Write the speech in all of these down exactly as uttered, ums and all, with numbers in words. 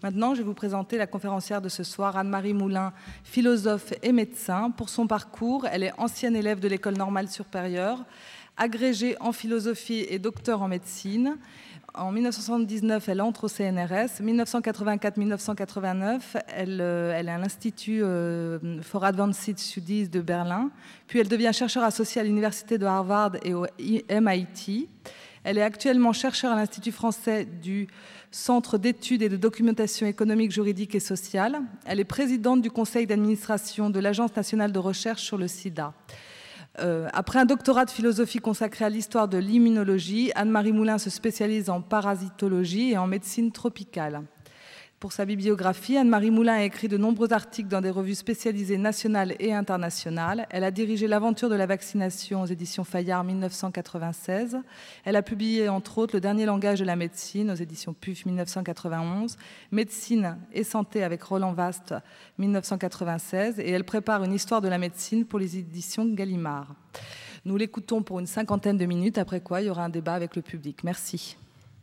Maintenant, je vais vous présenter la conférencière de ce soir, Anne-Marie Moulin, philosophe et médecin. Pour son parcours, elle est ancienne élève de l'École normale supérieure, agrégée en philosophie et docteur en médecine. En mille neuf cent soixante-dix-neuf, elle entre au C N R S. mille neuf cent quatre-vingt-quatre mille neuf cent quatre-vingt-neuf, elle, euh, elle est à l'Institut euh, for Advanced Studies de Berlin. Puis elle devient chercheure associée à l'Université de Harvard et au M I T. Elle est actuellement chercheure à l'Institut français du Centre d'études et de documentation économique, juridique et sociale. Elle est présidente du conseil d'administration de l'Agence nationale de recherche sur le sida. Euh, après un doctorat de philosophie consacré à l'histoire de l'immunologie, Anne-Marie Moulin se spécialise en parasitologie et en médecine tropicale. Pour sa bibliographie, Anne-Marie Moulin a écrit de nombreux articles dans des revues spécialisées nationales et internationales. Elle a dirigé l'aventure de la vaccination aux éditions Fayard mille neuf cent quatre-vingt-seize. Elle a publié, entre autres, Le dernier langage de la médecine aux éditions P U F mille neuf cent quatre-vingt-onze, Médecine et santé avec Roland Vast mille neuf cent quatre-vingt-seize, et elle prépare une histoire de la médecine pour les éditions Gallimard. Nous l'écoutons pour une cinquantaine de minutes, après quoi il y aura un débat avec le public. Merci.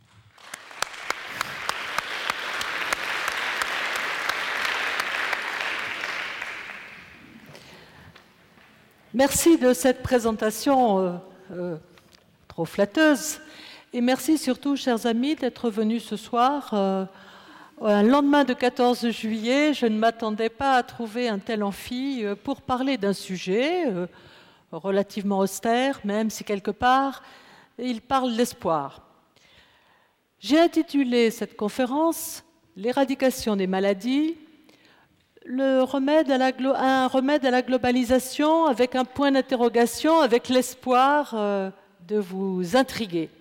Merci de cette présentation euh, euh, trop flatteuse et merci surtout, chers amis, d'être venus ce soir. Euh, un lendemain de quatorze juillet, je ne m'attendais pas à trouver un tel amphi euh, pour parler d'un sujet euh, relativement austère, même si quelque part, il parle d'espoir. J'ai intitulé cette conférence « L'éradication des maladies ». Le remède à la, un remède à la globalisation avec un point d'interrogation, avec l'espoir euh, de vous intriguer.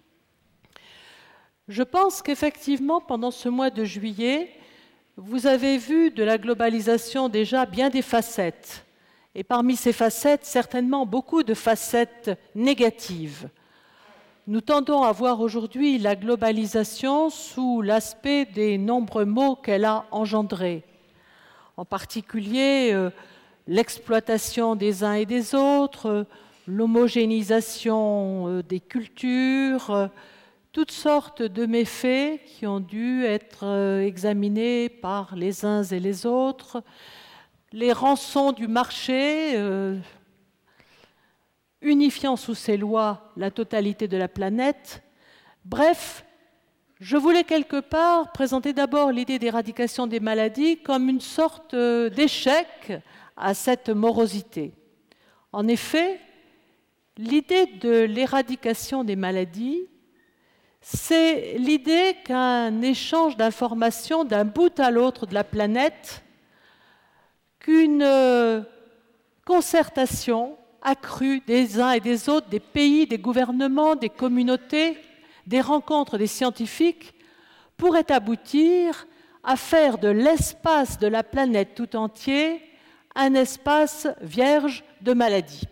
Je pense qu'effectivement, pendant ce mois de juillet, vous avez vu de la globalisation déjà bien des facettes. Et parmi ces facettes, certainement beaucoup de facettes négatives. Nous tendons à voir aujourd'hui la globalisation sous l'aspect des nombreux maux qu'elle a engendrés. En particulier euh, l'exploitation des uns et des autres, euh, l'homogénéisation euh, des cultures, euh, toutes sortes de méfaits qui ont dû être euh, examinés par les uns et les autres, les rançons du marché, euh, unifiant sous ses lois la totalité de la planète. Bref, je voulais quelque part présenter d'abord l'idée d'éradication des maladies comme une sorte d'échec à cette morosité. En effet, l'idée de l'éradication des maladies, c'est l'idée qu'un échange d'informations d'un bout à l'autre de la planète, qu'une concertation accrue des uns et des autres, des pays, des gouvernements, des communautés, des rencontres des scientifiques pourraient aboutir à faire de l'espace de la planète tout entier un espace vierge de maladies.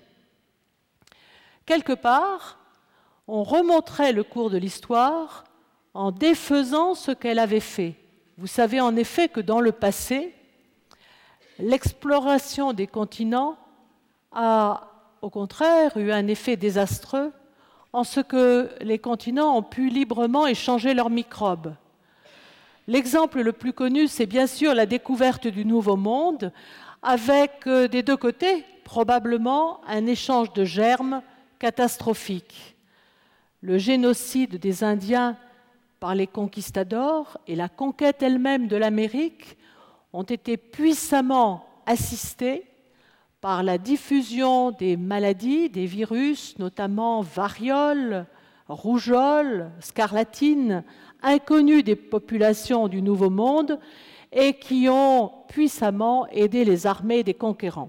Quelque part, on remonterait le cours de l'histoire en défaisant ce qu'elle avait fait. Vous savez en effet que dans le passé, l'exploration des continents a au contraire eu un effet désastreux en ce que les continents ont pu librement échanger leurs microbes. L'exemple le plus connu, c'est bien sûr la découverte du Nouveau Monde, avec euh, des deux côtés, probablement, un échange de germes catastrophique. Le génocide des Indiens par les conquistadors et la conquête elle-même de l'Amérique ont été puissamment assistés par la diffusion des maladies, des virus, notamment variole, rougeole, scarlatine, inconnus des populations du Nouveau Monde et qui ont puissamment aidé les armées des conquérants.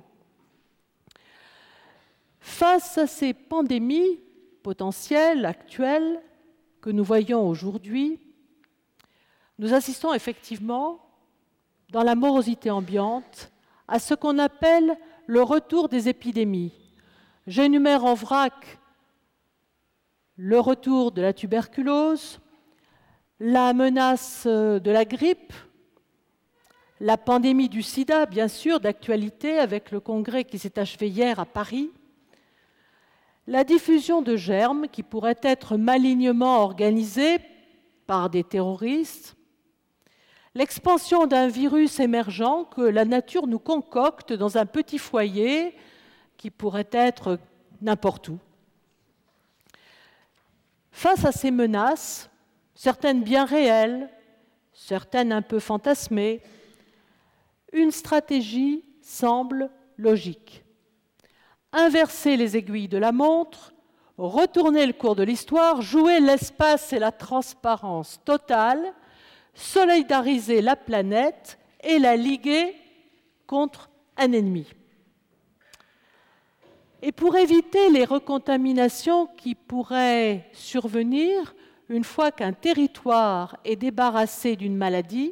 Face à ces pandémies potentielles, actuelles, que nous voyons aujourd'hui, nous assistons effectivement, dans la morosité ambiante, à ce qu'on appelle le retour des épidémies. J'énumère en vrac le retour de la tuberculose, la menace de la grippe, la pandémie du sida, bien sûr, d'actualité avec le congrès qui s'est achevé hier à Paris, la diffusion de germes qui pourraient être malignement organisés par des terroristes, l'expansion d'un virus émergent que la nature nous concocte dans un petit foyer qui pourrait être n'importe où. Face à ces menaces, certaines bien réelles, certaines un peu fantasmées, une stratégie semble logique. Inverser les aiguilles de la montre, retourner le cours de l'histoire, jouer l'espace et la transparence totale, solidariser la planète et la liguer contre un ennemi. Et pour éviter les recontaminations qui pourraient survenir une fois qu'un territoire est débarrassé d'une maladie,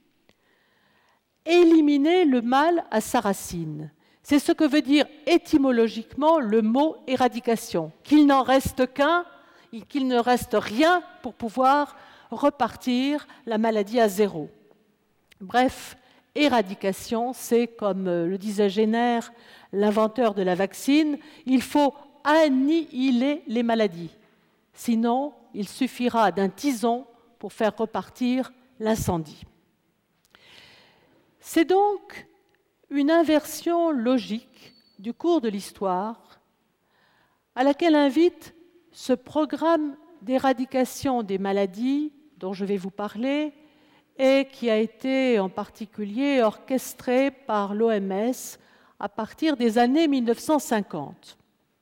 éliminer le mal à sa racine. C'est ce que veut dire étymologiquement le mot éradication, qu'il n'en reste qu'un, qu'il ne reste rien pour pouvoir repartir la maladie à zéro. Bref, éradication, c'est, comme le disait Jenner, l'inventeur de la vaccine, il faut annihiler les maladies. Sinon, il suffira d'un tison pour faire repartir l'incendie. C'est donc une inversion logique du cours de l'histoire à laquelle invite ce programme d'éradication des maladies dont je vais vous parler et qui a été en particulier orchestré par l'O M S à partir des années mille neuf cent cinquante.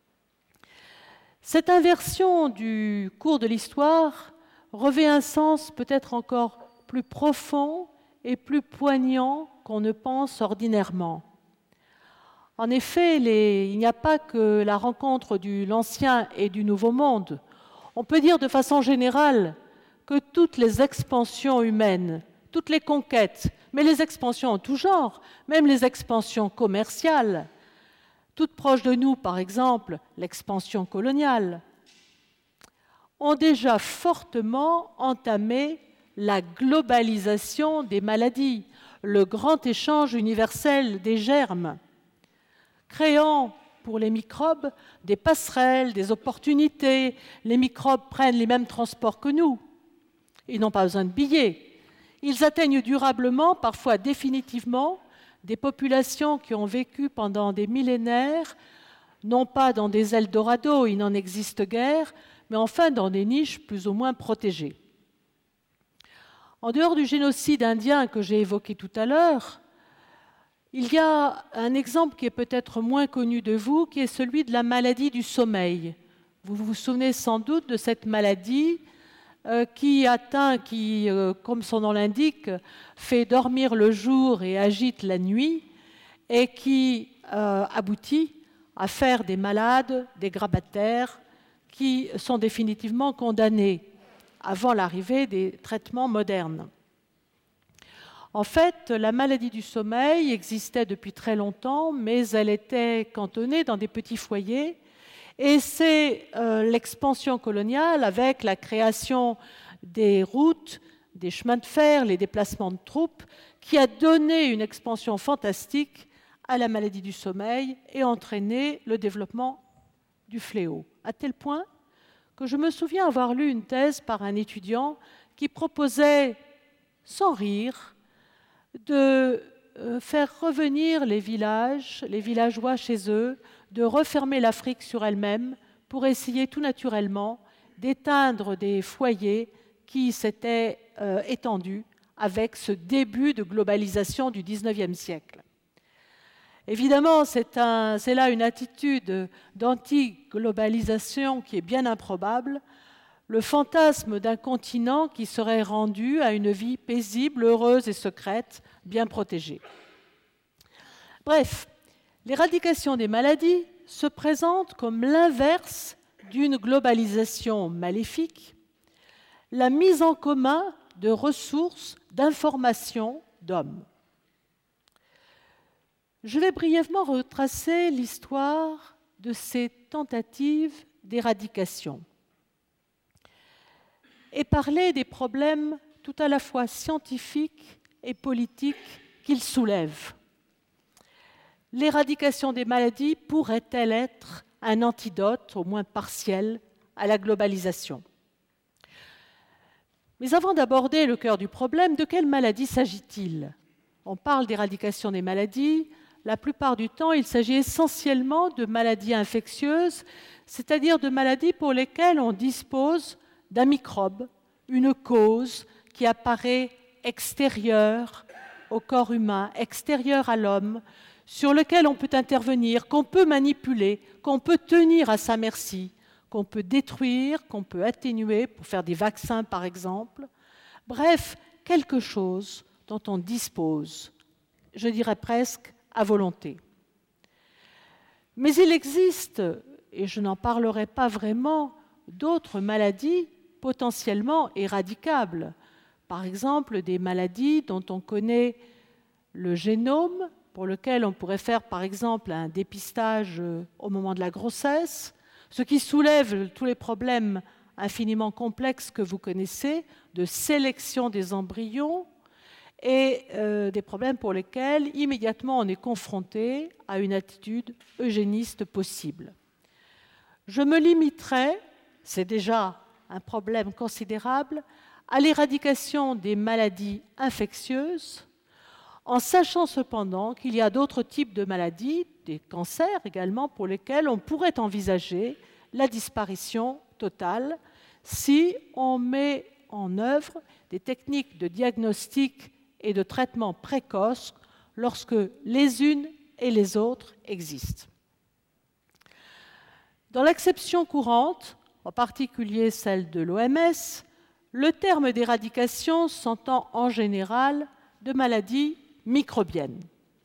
Cette inversion du cours de l'histoire revêt un sens peut-être encore plus profond et plus poignant qu'on ne pense ordinairement. En effet, les, il n'y a pas que la rencontre de l'Ancien et du Nouveau Monde. On peut dire de façon générale que toutes les expansions humaines, toutes les conquêtes, mais les expansions en tout genre, même les expansions commerciales, toutes proches de nous, par exemple, l'expansion coloniale, ont déjà fortement entamé la globalisation des maladies, le grand échange universel des germes, créant pour les microbes des passerelles, des opportunités. Les microbes prennent les mêmes transports que nous. Ils n'ont pas besoin de billets. Ils atteignent durablement, parfois définitivement, des populations qui ont vécu pendant des millénaires, non pas dans des Eldorado, il n'en existe guère, mais enfin dans des niches plus ou moins protégées. En dehors du génocide indien que j'ai évoqué tout à l'heure, il y a un exemple qui est peut-être moins connu de vous, qui est celui de la maladie du sommeil. Vous vous souvenez sans doute de cette maladie euh, qui atteint, qui, euh, comme son nom l'indique, fait dormir le jour et agite la nuit, et qui euh, aboutit à faire des malades, des grabataires, qui sont définitivement condamnés avant l'arrivée des traitements modernes. En fait, la maladie du sommeil existait depuis très longtemps, mais elle était cantonnée dans des petits foyers. Et c'est euh, l'expansion coloniale, avec la création des routes, des chemins de fer, les déplacements de troupes, qui a donné une expansion fantastique à la maladie du sommeil et entraîné le développement du fléau. À tel point que je me souviens avoir lu une thèse par un étudiant qui proposait, sans rire, de faire revenir les villages, les villageois chez eux, de refermer l'Afrique sur elle-même pour essayer tout naturellement d'éteindre des foyers qui s'étaient euh, étendus avec ce début de globalisation du dix-neuvième siècle. Évidemment, c'est, un, c'est là une attitude d'anti-globalisation qui est bien improbable, le fantasme d'un continent qui serait rendu à une vie paisible, heureuse et secrète, bien protégée. Bref, l'éradication des maladies se présente comme l'inverse d'une globalisation maléfique, la mise en commun de ressources, d'informations, d'hommes. Je vais brièvement retracer l'histoire de ces tentatives d'éradication et parler des problèmes tout à la fois scientifiques et politiques qu'ils soulèvent. L'éradication des maladies pourrait-elle être un antidote, au moins partiel, à la globalisation ? Mais avant d'aborder le cœur du problème, de quelle maladie s'agit-il? On parle d'éradication des maladies. La plupart du temps, il s'agit essentiellement de maladies infectieuses, c'est-à-dire de maladies pour lesquelles on dispose d'un microbe, une cause qui apparaît extérieure au corps humain, extérieure à l'homme, sur lequel on peut intervenir, qu'on peut manipuler, qu'on peut tenir à sa merci, qu'on peut détruire, qu'on peut atténuer pour faire des vaccins par exemple. Bref, quelque chose dont on dispose, je dirais presque à volonté. Mais il existe, et je n'en parlerai pas vraiment, d'autres maladies potentiellement éradicables. Par exemple, des maladies dont on connaît le génome, pour lequel on pourrait faire par exemple un dépistage au moment de la grossesse, ce qui soulève tous les problèmes infiniment complexes que vous connaissez, de sélection des embryons, et euh, des problèmes pour lesquels immédiatement on est confronté à une attitude eugéniste possible. Je me limiterai, c'est déjà un problème considérable, à l'éradication des maladies infectieuses, en sachant cependant qu'il y a d'autres types de maladies, des cancers également, pour lesquels on pourrait envisager la disparition totale si on met en œuvre des techniques de diagnostic et de traitement précoce lorsque les unes et les autres existent. Dans l'acception courante, en particulier celle de l'O M S, le terme d'éradication s'entend en général de maladies microbiennes.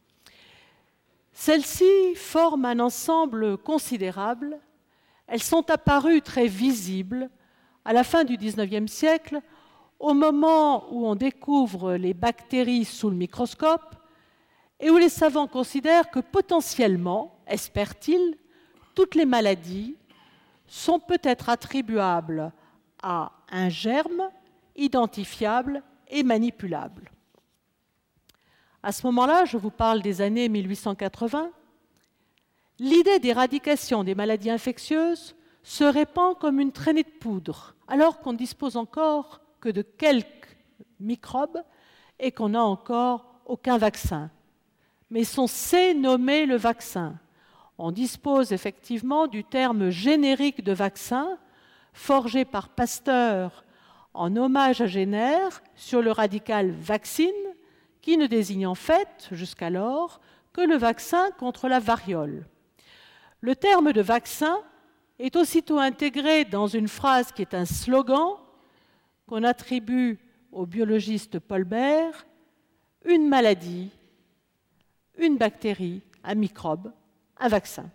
Celles-ci forment un ensemble considérable. Elles sont apparues très visibles à la fin du dix-neuvième siècle, au moment où on découvre les bactéries sous le microscope et où les savants considèrent que potentiellement, espèrent-ils, toutes les maladies sont peut-être attribuables à un germe identifiable et manipulable. À ce moment-là, je vous parle des années mille huit cent quatre-vingts, l'idée d'éradication des maladies infectieuses se répand comme une traînée de poudre, alors qu'on ne dispose encore que de quelques microbes et qu'on n'a encore aucun vaccin. Mais on sait nommer le vaccin. On dispose effectivement du terme générique de vaccin, forgé par Pasteur en hommage à Jenner sur le radical vaccine, qui ne désigne en fait, jusqu'alors, que le vaccin contre la variole. Le terme de vaccin est aussitôt intégré dans une phrase qui est un slogan qu'on attribue au biologiste Paul Bert, une maladie, une bactérie, un microbe, un vaccin.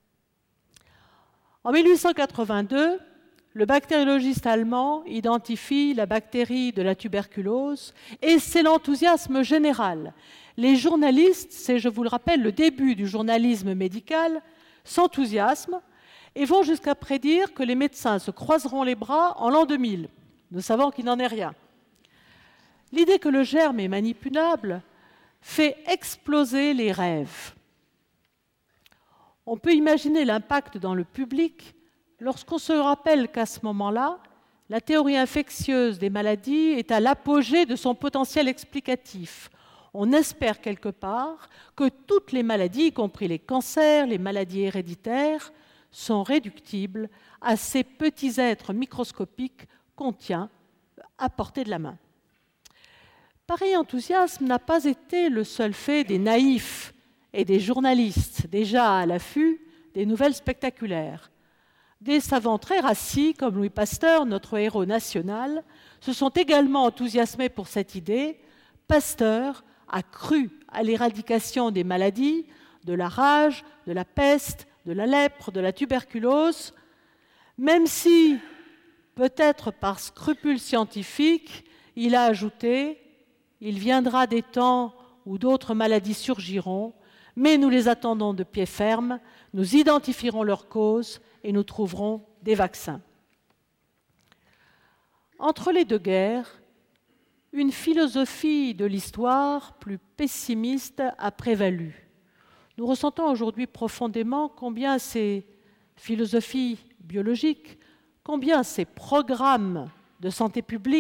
En mille huit cent quatre-vingt-deux, le bactériologiste allemand identifie la bactérie de la tuberculose et c'est l'enthousiasme général. Les journalistes, c'est, je vous le rappelle, le début du journalisme médical, s'enthousiasment et vont jusqu'à prédire que les médecins se croiseront les bras en l'an deux mille. Nous savons qu'il n'en est rien. L'idée que le germe est manipulable fait exploser les rêves. On peut imaginer l'impact dans le public lorsqu'on se rappelle qu'à ce moment-là, la théorie infectieuse des maladies est à l'apogée de son potentiel explicatif. On espère quelque part que toutes les maladies, y compris les cancers, les maladies héréditaires, sont réductibles à ces petits êtres microscopiques qu'on tient à portée de la main. Pareil enthousiasme n'a pas été le seul fait des naïfs et des journalistes, déjà à l'affût des nouvelles spectaculaires. Des savants très rassis, comme Louis Pasteur, notre héros national, se sont également enthousiasmés pour cette idée. Pasteur a cru à l'éradication des maladies, de la rage, de la peste, de la lèpre, de la tuberculose, même si, peut-être par scrupule scientifique, il a ajouté « Il viendra des temps où d'autres maladies surgiront, mais nous les attendons de pied ferme, nous identifierons leurs causes et nous trouverons des vaccins. » Entre les deux guerres, une philosophie de l'histoire plus pessimiste a prévalu. Nous ressentons aujourd'hui profondément combien ces philosophies biologiques, combien ces programmes de santé publique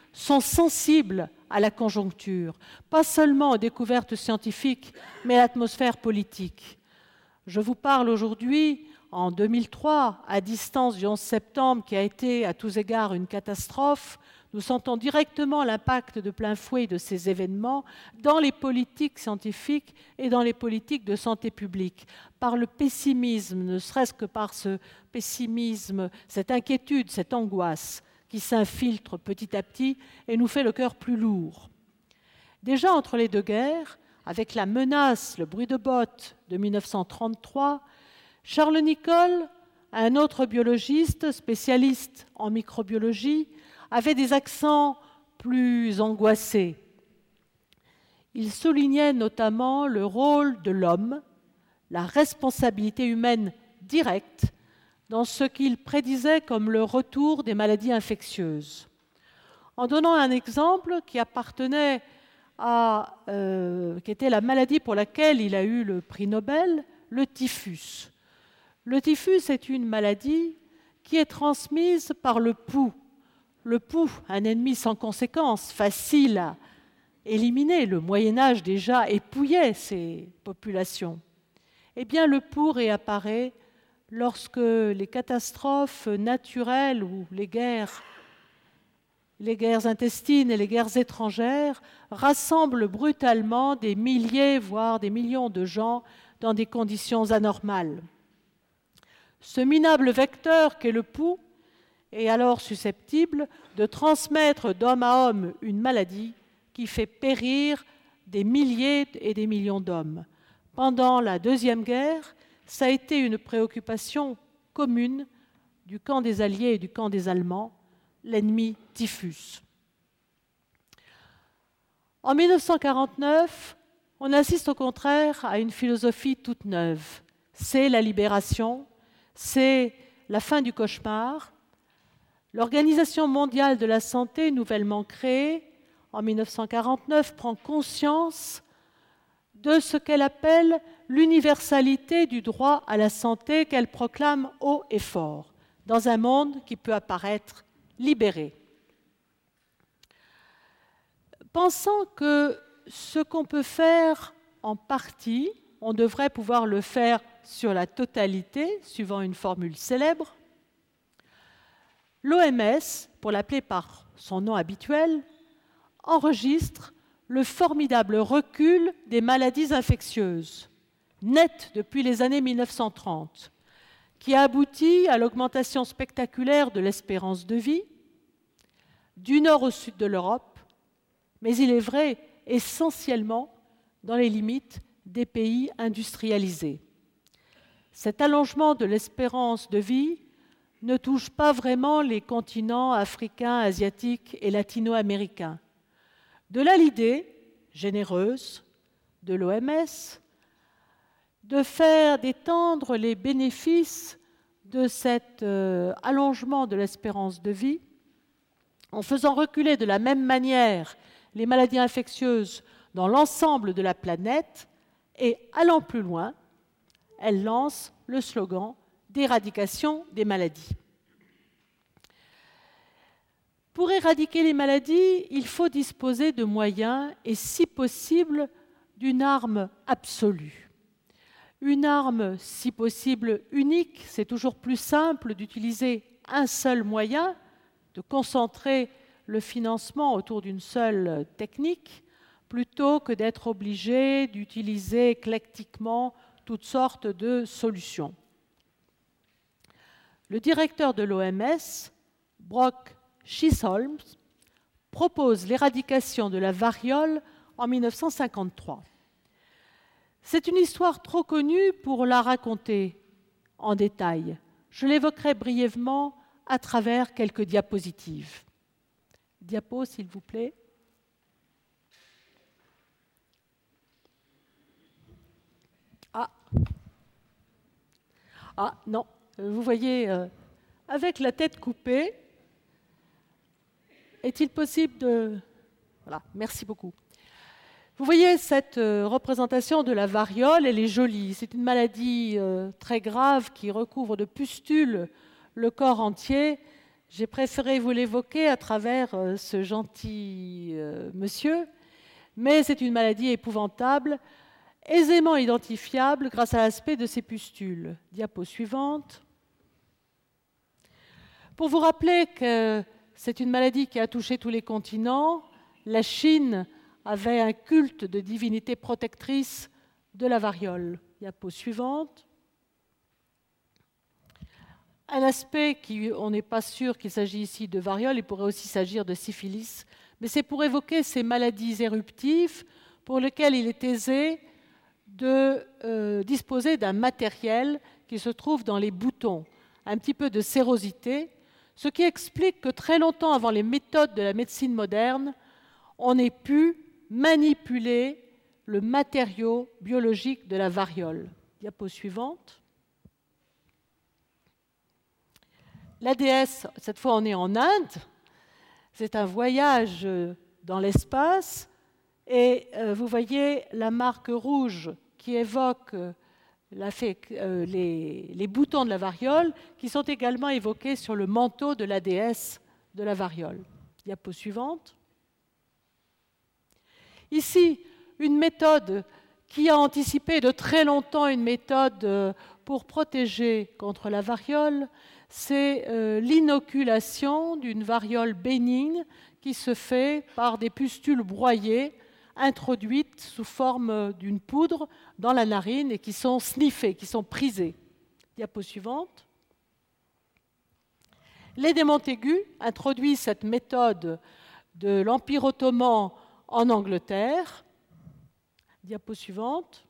sont sensibles à la conjoncture, pas seulement aux découvertes scientifiques, mais à l'atmosphère politique. Je vous parle aujourd'hui, en deux mille trois, à distance du onze septembre, qui a été à tous égards une catastrophe. Nous sentons directement l'impact de plein fouet de ces événements dans les politiques scientifiques et dans les politiques de santé publique. Par le pessimisme, ne serait-ce que par ce pessimisme, cette inquiétude, cette angoisse qui s'infiltre petit à petit et nous fait le cœur plus lourd. Déjà entre les deux guerres, avec la menace, le bruit de bottes de mille neuf cent trente-trois, Charles Nicholl, un autre biologiste spécialiste en microbiologie, avait des accents plus angoissés. Il soulignait notamment le rôle de l'homme, la responsabilité humaine directe dans ce qu'il prédisait comme le retour des maladies infectieuses. En donnant un exemple qui appartenait à, euh, qui était la maladie pour laquelle il a eu le prix Nobel, le typhus. Le typhus est une maladie qui est transmise par le pouls. Le pouls, un ennemi sans conséquence, facile à éliminer. Le Moyen-Âge déjà épouillait ces populations. Eh bien, le pouls réapparaît lorsque les catastrophes naturelles ou les guerres, les guerres intestines et les guerres étrangères rassemblent brutalement des milliers, voire des millions de gens dans des conditions anormales. Ce minable vecteur qu'est le pouls est alors susceptible de transmettre d'homme à homme une maladie qui fait périr des milliers et des millions d'hommes. Pendant la Deuxième Guerre, ça a été une préoccupation commune du camp des Alliés et du camp des Allemands, l'ennemi typhus. En mille neuf cent quarante-neuf, on assiste au contraire à une philosophie toute neuve. C'est la libération, c'est la fin du cauchemar. L'Organisation mondiale de la santé, nouvellement créée en mille neuf cent quarante-neuf, prend conscience de ce qu'elle appelle l'universalité du droit à la santé qu'elle proclame haut et fort, dans un monde qui peut apparaître libéré. Pensant que ce qu'on peut faire en partie, on devrait pouvoir le faire sur la totalité, suivant une formule célèbre, l'O M S, pour l'appeler par son nom habituel, enregistre le formidable recul des maladies infectieuses, net depuis les années mille neuf cent trente, qui a abouti à l'augmentation spectaculaire de l'espérance de vie, du nord au sud de l'Europe, mais il est vrai essentiellement dans les limites des pays industrialisés. Cet allongement de l'espérance de vie ne touche pas vraiment les continents africains, asiatiques et latino-américains. De là l'idée généreuse de l'O M S de faire d'étendre les bénéfices de cet euh, allongement de l'espérance de vie en faisant reculer de la même manière les maladies infectieuses dans l'ensemble de la planète et allant plus loin, elle lance le slogan d'éradication des maladies. Pour éradiquer les maladies, il faut disposer de moyens et, si possible, d'une arme absolue. Une arme, si possible, unique. C'est toujours plus simple d'utiliser un seul moyen, de concentrer le financement autour d'une seule technique, plutôt que d'être obligé d'utiliser éclectiquement toutes sortes de solutions. Le directeur de l'O M S, Brock Chisholm, propose l'éradication de la variole en mille neuf cent cinquante-trois. C'est une histoire trop connue pour la raconter en détail. Je l'évoquerai brièvement à travers quelques diapositives. Diapo, s'il vous plaît. Ah, ah non, vous voyez, euh, avec la tête coupée, est-il possible de... Voilà, merci beaucoup. Vous voyez cette euh, représentation de la variole, elle est jolie. C'est une maladie euh, très grave qui recouvre de pustules le corps entier J'ai préféré vous l'évoquer à travers euh, ce gentil euh, monsieur, mais c'est une maladie épouvantable, aisément identifiable grâce à l'aspect de ses pustules. Diapo suivante. Pour vous rappeler que c'est une maladie qui a touché tous les continents, la Chine avait un culte de divinité protectrice de la variole. Diapo suivante. Un aspect qui, on n'est pas sûr qu'il s'agit ici de variole, il pourrait aussi s'agir de syphilis, mais c'est pour évoquer ces maladies éruptives pour lesquelles il est aisé de euh, disposer d'un matériel qui se trouve dans les boutons, un petit peu de sérosité, ce qui explique que très longtemps avant les méthodes de la médecine moderne, on ait pu manipuler le matériau biologique de la variole. Diapo suivante. L'A D S, cette fois on est en Inde, c'est un voyage dans l'espace et euh, vous voyez la marque rouge qui évoque la fait, euh, les, les boutons de la variole qui sont également évoqués sur le manteau de l'A D S de la variole. Diapo suivante. Ici, une méthode qui a anticipé de très longtemps une méthode pour protéger contre la variole, c'est euh, l'inoculation d'une variole bénigne qui se fait par des pustules broyées introduites sous forme d'une poudre dans la narine et qui sont sniffées, qui sont prisées. Diapo suivante. Les de Montaigu introduisent cette méthode de l'Empire ottoman en Angleterre. Diapo suivante.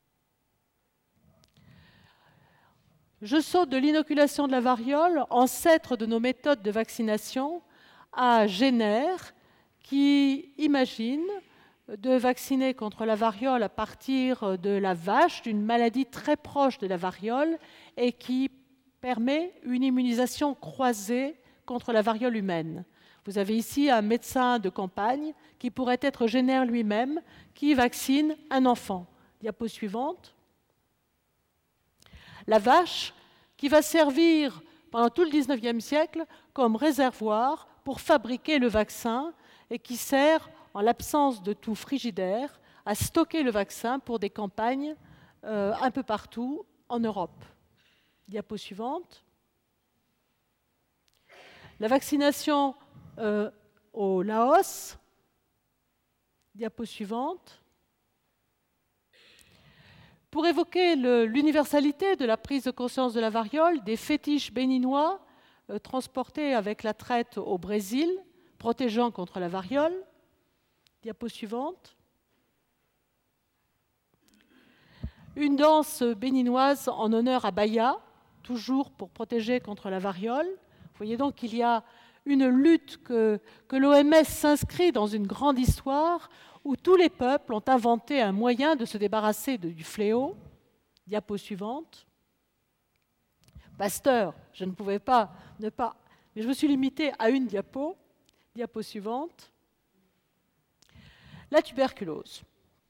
Je saute de l'inoculation de la variole, ancêtre de nos méthodes de vaccination, à Jenner, qui imagine de vacciner contre la variole à partir de la vache, d'une maladie très proche de la variole, et qui permet une immunisation croisée contre la variole humaine. Vous avez ici un médecin de campagne, qui pourrait être Jenner lui-même, qui vaccine un enfant. Diapo suivante. La vache, qui va servir pendant tout le dix-neuvième siècle comme réservoir pour fabriquer le vaccin et qui sert, en l'absence de tout frigidaire, à stocker le vaccin pour des campagnes euh, un peu partout en Europe. Diapo suivante. La vaccination euh, au Laos. Diapo suivante. Pour évoquer le, l'universalité de la prise de conscience de la variole, des fétiches béninois euh, transportés avec la traite au Brésil, protégeant contre la variole. Diapo suivante. Une danse béninoise en honneur à Baya, toujours pour protéger contre la variole. Vous voyez donc qu'il y a une lutte que, que l'O M S s'inscrit dans une grande histoire où tous les peuples ont inventé un moyen de se débarrasser de, du fléau. Diapo suivante. Pasteur, je ne pouvais pas ne pas... Mais je me suis limitée à une diapo. Diapo suivante. La tuberculose.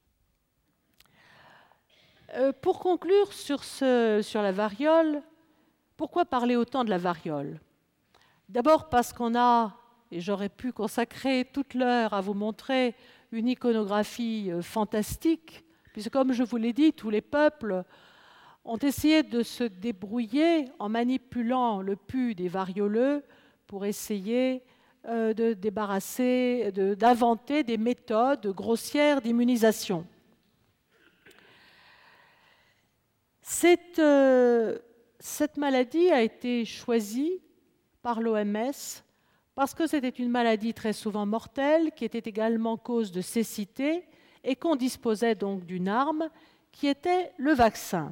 Euh, pour conclure sur, ce, sur la variole, pourquoi parler autant de la variole ? D'abord parce qu'on a, et j'aurais pu consacrer toute l'heure à vous montrer une iconographie fantastique, puisque comme je vous l'ai dit, tous les peuples ont essayé de se débrouiller en manipulant le pus des varioleux pour essayer euh, de débarrasser, de, d'inventer des méthodes grossières d'immunisation. Cette, euh, cette maladie a été choisie par l'O M S parce que c'était une maladie très souvent mortelle, qui était également cause de cécité, et qu'on disposait donc d'une arme qui était le vaccin.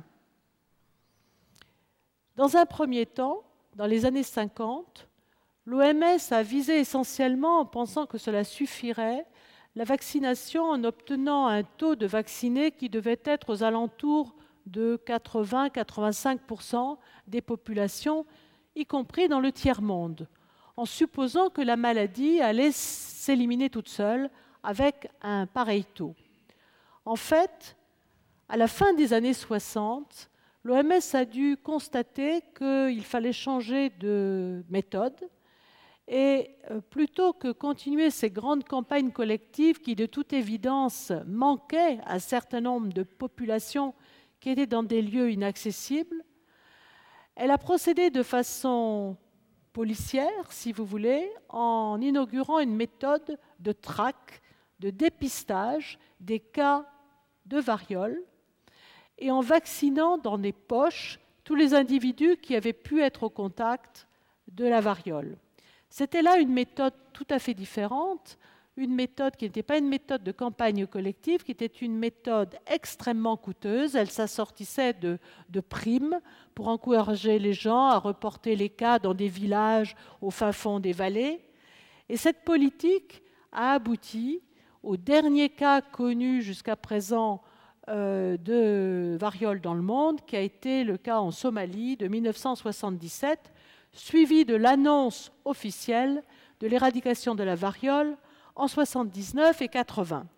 Dans un premier temps, dans les années cinquante, l'O M S a visé essentiellement, en pensant que cela suffirait, la vaccination en obtenant un taux de vaccinés qui devait être aux alentours de quatre-vingts à quatre-vingt-cinq pour cent des populations, y compris dans le tiers-monde, en supposant que la maladie allait s'éliminer toute seule avec un pareil taux. En fait, à la fin des années soixante, l'O M S a dû constater qu'il fallait changer de méthode Et plutôt que continuer ces grandes campagnes collectives qui, de toute évidence, manquaient à un certain nombre de populations qui étaient dans des lieux inaccessibles, elle a procédé de façon policière, si vous voulez, en inaugurant une méthode de traque, de dépistage des cas de variole et en vaccinant dans des poches tous les individus qui avaient pu être au contact de la variole. C'était là une méthode tout à fait différente, une méthode qui n'était pas une méthode de campagne collective, qui était une méthode extrêmement coûteuse. Elle s'assortissait de, de primes pour encourager les gens à reporter les cas dans des villages au fin fond des vallées. Et cette politique a abouti au dernier cas connu jusqu'à présent euh, de variole dans le monde, qui a été le cas en Somalie de mille neuf cent soixante-dix-sept, suivi de l'annonce officielle de l'éradication de la variole en soixante-dix-neuf et quatre-vingts.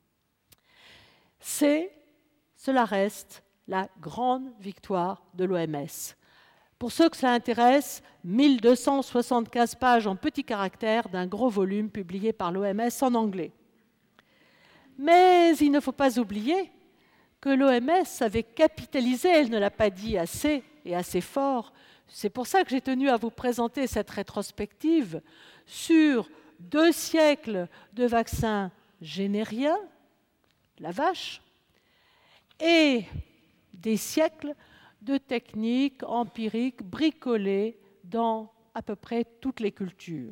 C'est, cela reste, la grande victoire de l'O M S. Pour ceux que cela intéresse, mille deux cent soixante-quinze pages en petits caractères d'un gros volume publié par l'O M S en anglais. Mais il ne faut pas oublier que l'O M S avait capitalisé, elle ne l'a pas dit assez et assez fort. C'est pour ça que j'ai tenu à vous présenter cette rétrospective sur deux siècles de vaccins génériens, la vache, et des siècles de techniques empiriques bricolées dans à peu près toutes les cultures.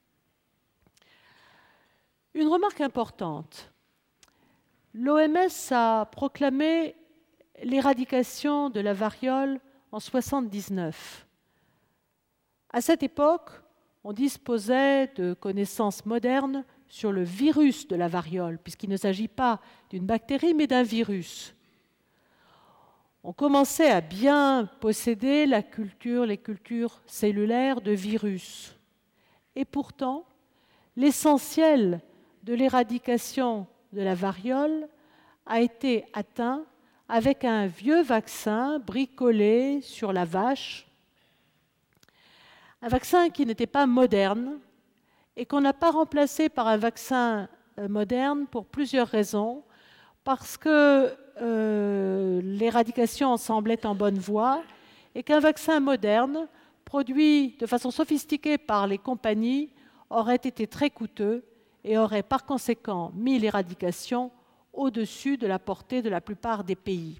Une remarque importante. L'O M S a proclamé l'éradication de la variole en soixante-dix-neuf. À cette époque, on disposait de connaissances modernes sur le virus de la variole, puisqu'il ne s'agit pas d'une bactérie, mais d'un virus. On commençait à bien posséder la culture, les cultures cellulaires de virus. Et pourtant, l'essentiel de l'éradication de la variole a été atteint avec un vieux vaccin bricolé sur la vache, un vaccin qui n'était pas moderne et qu'on n'a pas remplacé par un vaccin moderne pour plusieurs raisons, parce que euh, l'éradication semblait en bonne voie et qu'un vaccin moderne, produit de façon sophistiquée par les compagnies, aurait été très coûteux et aurait par conséquent mis l'éradication au-dessus de la portée de la plupart des pays.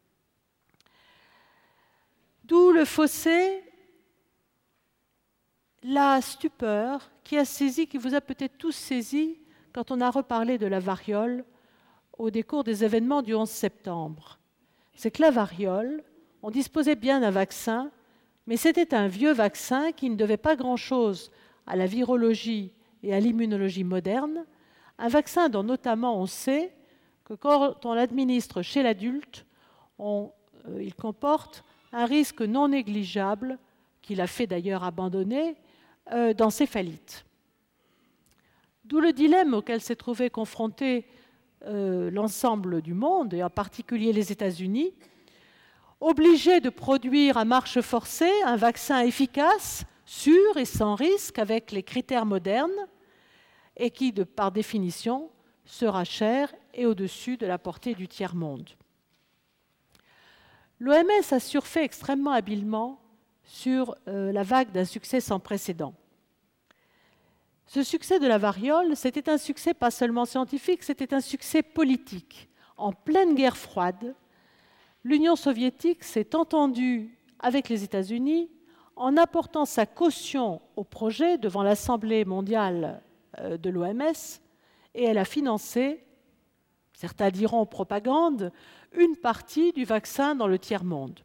D'où le fossé, la stupeur qui a saisi, qui vous a peut-être tous saisi quand on a reparlé de la variole au décours des événements du onze septembre. C'est que la variole, on disposait bien d'un vaccin, mais c'était un vieux vaccin qui ne devait pas grand-chose à la virologie et à l'immunologie moderne, un vaccin dont notamment on sait que quand on l'administre chez l'adulte, on, euh, il comporte un risque non négligeable, qu'il a fait d'ailleurs abandonner, euh, d'encéphalite. D'où le dilemme auquel s'est trouvé confronté euh, l'ensemble du monde, et en particulier les États-Unis, obligés de produire à marche forcée un vaccin efficace, sûr et sans risque, avec les critères modernes, et qui, de, par définition, sera cher et au-dessus de la portée du tiers-monde. L'O M S a surfé extrêmement habilement sur euh, la vague d'un succès sans précédent. Ce succès de la variole, c'était un succès pas seulement scientifique, c'était un succès politique. En pleine guerre froide, l'Union soviétique s'est entendue avec les États-Unis en apportant sa caution au projet devant l'Assemblée mondiale de l'O M S, et elle a financé, certains diront propagande, une partie du vaccin dans le tiers-monde.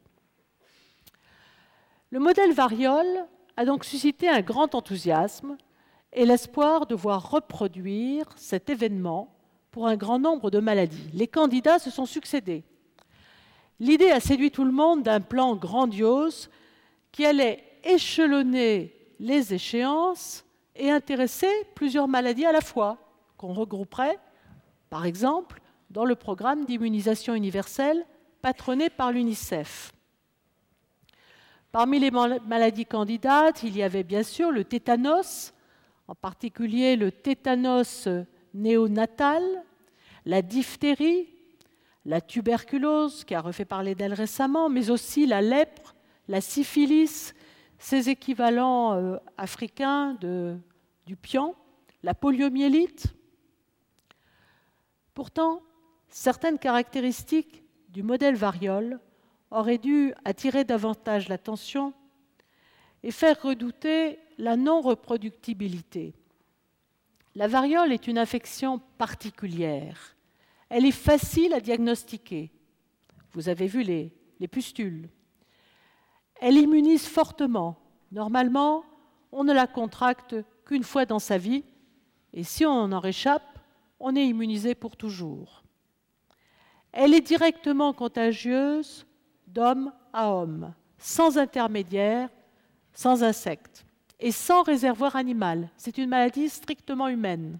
Le modèle variole a donc suscité un grand enthousiasme et l'espoir de voir reproduire cet événement pour un grand nombre de maladies. Les candidats se sont succédés. L'idée a séduit tout le monde d'un plan grandiose qui allait échelonner les échéances et intéresser plusieurs maladies à la fois, qu'on regrouperait, par exemple, dans le programme d'immunisation universelle patronné par l'UNICEF. Parmi les maladies candidates, il y avait bien sûr le tétanos, en particulier le tétanos néonatal, la diphtérie, la tuberculose, qui a refait parler d'elle récemment, mais aussi la lèpre, la syphilis, ses équivalents euh, africains de, du pion, la poliomyélite. Pourtant, certaines caractéristiques du modèle variole auraient dû attirer davantage l'attention et faire redouter la non-reproductibilité. La variole est une infection particulière. Elle est facile à diagnostiquer. Vous avez vu les, les pustules. Elle immunise fortement. Normalement, on ne la contracte qu'une fois dans sa vie, et si on en réchappe, on est immunisé pour toujours. Elle est directement contagieuse d'homme à homme, sans intermédiaire, sans insectes, et sans réservoir animal. C'est une maladie strictement humaine.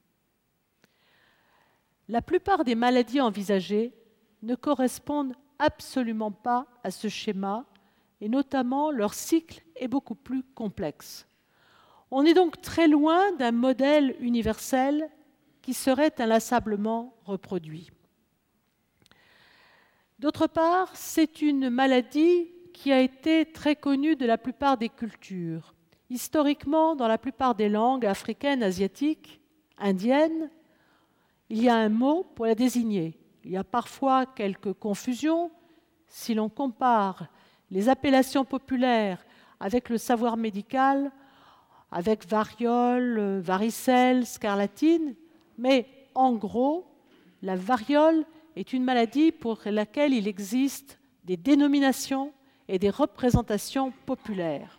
La plupart des maladies envisagées ne correspondent absolument pas à ce schéma, et notamment leur cycle est beaucoup plus complexe. On est donc très loin d'un modèle universel qui serait inlassablement reproduit. D'autre part, c'est une maladie qui a été très connue de la plupart des cultures. Historiquement, dans la plupart des langues africaines, asiatiques, indiennes, il y a un mot pour la désigner. Il y a parfois quelques confusions. Si l'on compare les appellations populaires avec le savoir médical, avec variole, varicelle, scarlatine, mais en gros, la variole est une maladie pour laquelle il existe des dénominations et des représentations populaires.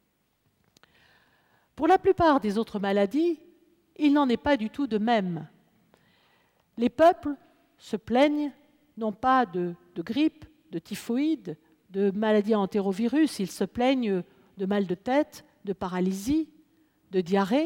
Pour la plupart des autres maladies, il n'en est pas du tout de même. Les peuples se plaignent non pas de, de grippe, de typhoïde, de maladies à entérovirus, ils se plaignent de mal de tête, de paralysie, de diarrhée.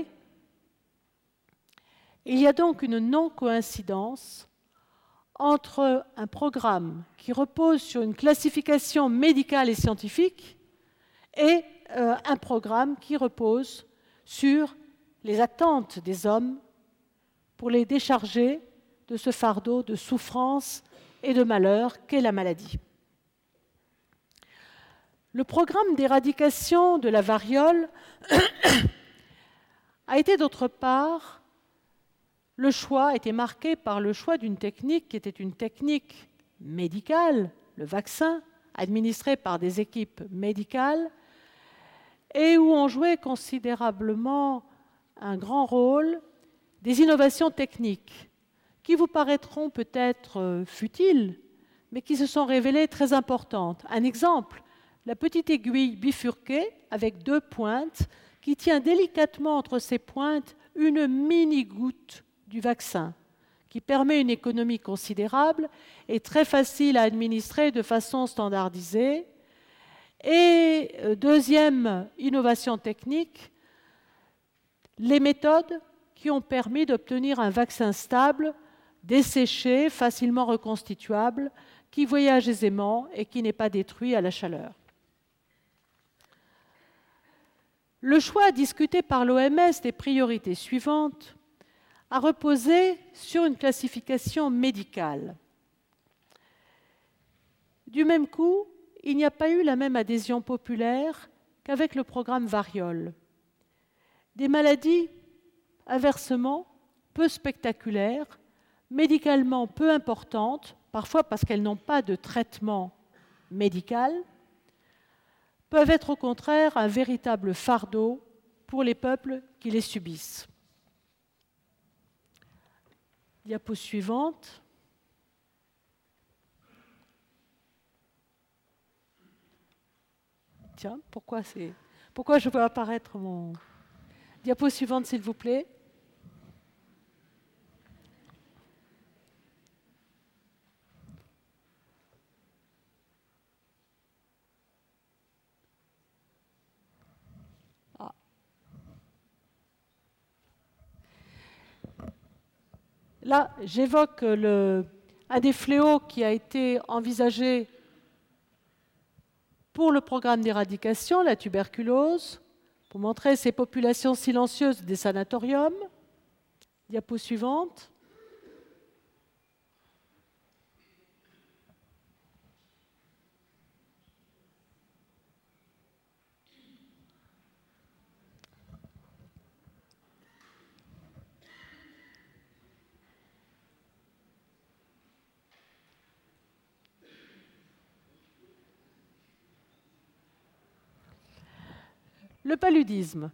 Il y a donc une non-coïncidence entre un programme qui repose sur une classification médicale et scientifique et euh, un programme qui repose sur les attentes des hommes pour les décharger de ce fardeau de souffrance et de malheur qu'est la maladie. Le programme d'éradication de la variole a été d'autre part, le choix a été marqué par le choix d'une technique qui était une technique médicale, le vaccin, administré par des équipes médicales, et où ont joué considérablement un grand rôle des innovations techniques qui vous paraîtront peut-être futiles, mais qui se sont révélées très importantes. Un exemple, la petite aiguille bifurquée avec deux pointes qui tient délicatement entre ses pointes une mini-goutte du vaccin, qui permet une économie considérable et très facile à administrer de façon standardisée. Et deuxième innovation technique, les méthodes qui ont permis d'obtenir un vaccin stable, desséché, facilement reconstituable, qui voyage aisément et qui n'est pas détruit à la chaleur. Le choix discuté par l'O M S des priorités suivantes a reposé sur une classification médicale. Du même coup, il n'y a pas eu la même adhésion populaire qu'avec le programme variole. Des maladies, inversement, peu spectaculaires, médicalement peu importantes, parfois parce qu'elles n'ont pas de traitement médical, peuvent être au contraire un véritable fardeau pour les peuples qui les subissent. Diapo suivante. Tiens, pourquoi, c'est... pourquoi je vois apparaître mon... Diapo suivante, s'il vous plaît. Ah. Là, j'évoque le... un des fléaux qui a été envisagé pour le programme d'éradication, la tuberculose, pour montrer ces populations silencieuses des sanatoriums. Diapo suivante. Le paludisme.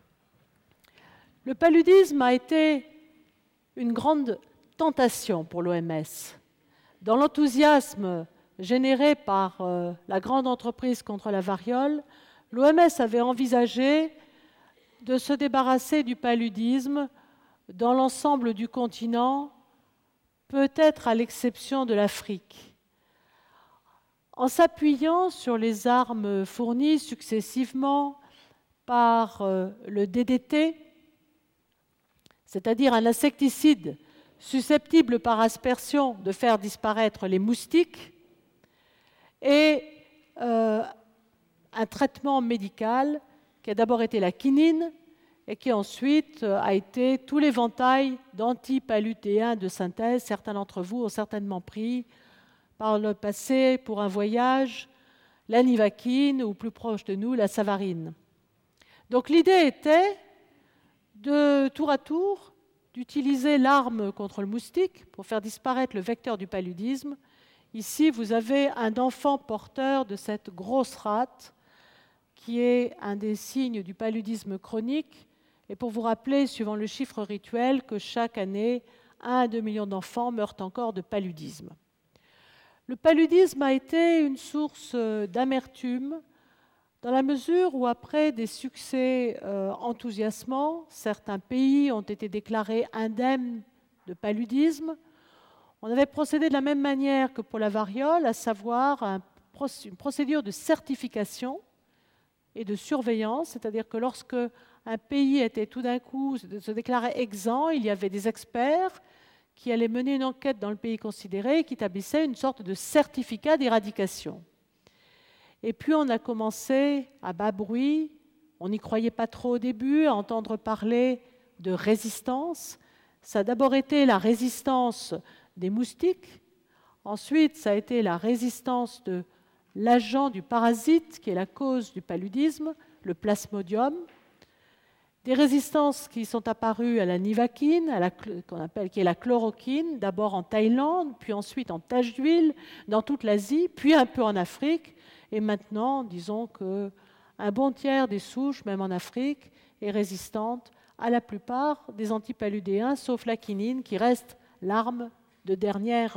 Le paludisme a été une grande tentation pour l'O M S. Dans l'enthousiasme généré par euh, la grande entreprise contre la variole, l'O M S avait envisagé de se débarrasser du paludisme dans l'ensemble du continent, peut-être à l'exception de l'Afrique. En s'appuyant sur les armes fournies successivement par euh, le D D T, c'est-à-dire un insecticide susceptible par aspersion de faire disparaître les moustiques, et euh, un traitement médical qui a d'abord été la quinine et qui ensuite a été tout l'éventail d'antipaludéens de synthèse. Certains d'entre vous ont certainement pris par le passé pour un voyage la nivaquine ou plus proche de nous la savarine. Donc l'idée était de tour à tour d'utiliser l'arme contre le moustique pour faire disparaître le vecteur du paludisme. Ici, vous avez un enfant porteur de cette grosse rate qui est un des signes du paludisme chronique. Et pour vous rappeler, suivant le chiffre rituel, que chaque année, un à deux millions d'enfants meurent encore de paludisme. Le paludisme a été une source d'amertume dans la mesure où, après des succès euh, enthousiasmants, certains pays ont été déclarés indemnes de paludisme. On avait procédé de la même manière que pour la variole, à savoir un, une procédure de certification et de surveillance, c'est-à-dire que lorsque un pays était tout d'un coup se déclarait exempt, il y avait des experts qui allaient mener une enquête dans le pays considéré et qui établissaient une sorte de certificat d'éradication. Et puis on a commencé à bas bruit, on n'y croyait pas trop au début, à entendre parler de résistance. Ça a d'abord été la résistance des moustiques, ensuite ça a été la résistance de l'agent du parasite qui est la cause du paludisme, le plasmodium. Des résistances qui sont apparues à la nivaquine, à la, qu'on appelle, qui est la chloroquine, d'abord en Thaïlande, puis ensuite en tache d'huile, dans toute l'Asie, puis un peu en Afrique. Et maintenant, disons qu'un bon tiers des souches, même en Afrique, est résistante à la plupart des antipaludéens, sauf la quinine, qui reste l'arme de dernière.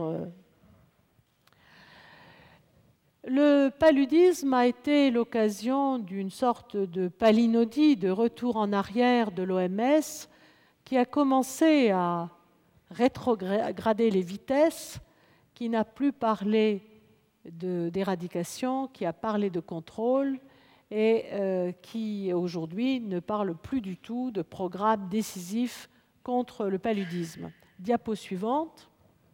Le paludisme a été l'occasion d'une sorte de palinodie, de retour en arrière de l'O M S, qui a commencé à rétrograder les vitesses, qui n'a plus parlé de, d'éradication, qui a parlé de contrôle et euh, qui aujourd'hui ne parle plus du tout de programme décisif contre le paludisme. Diapo suivante.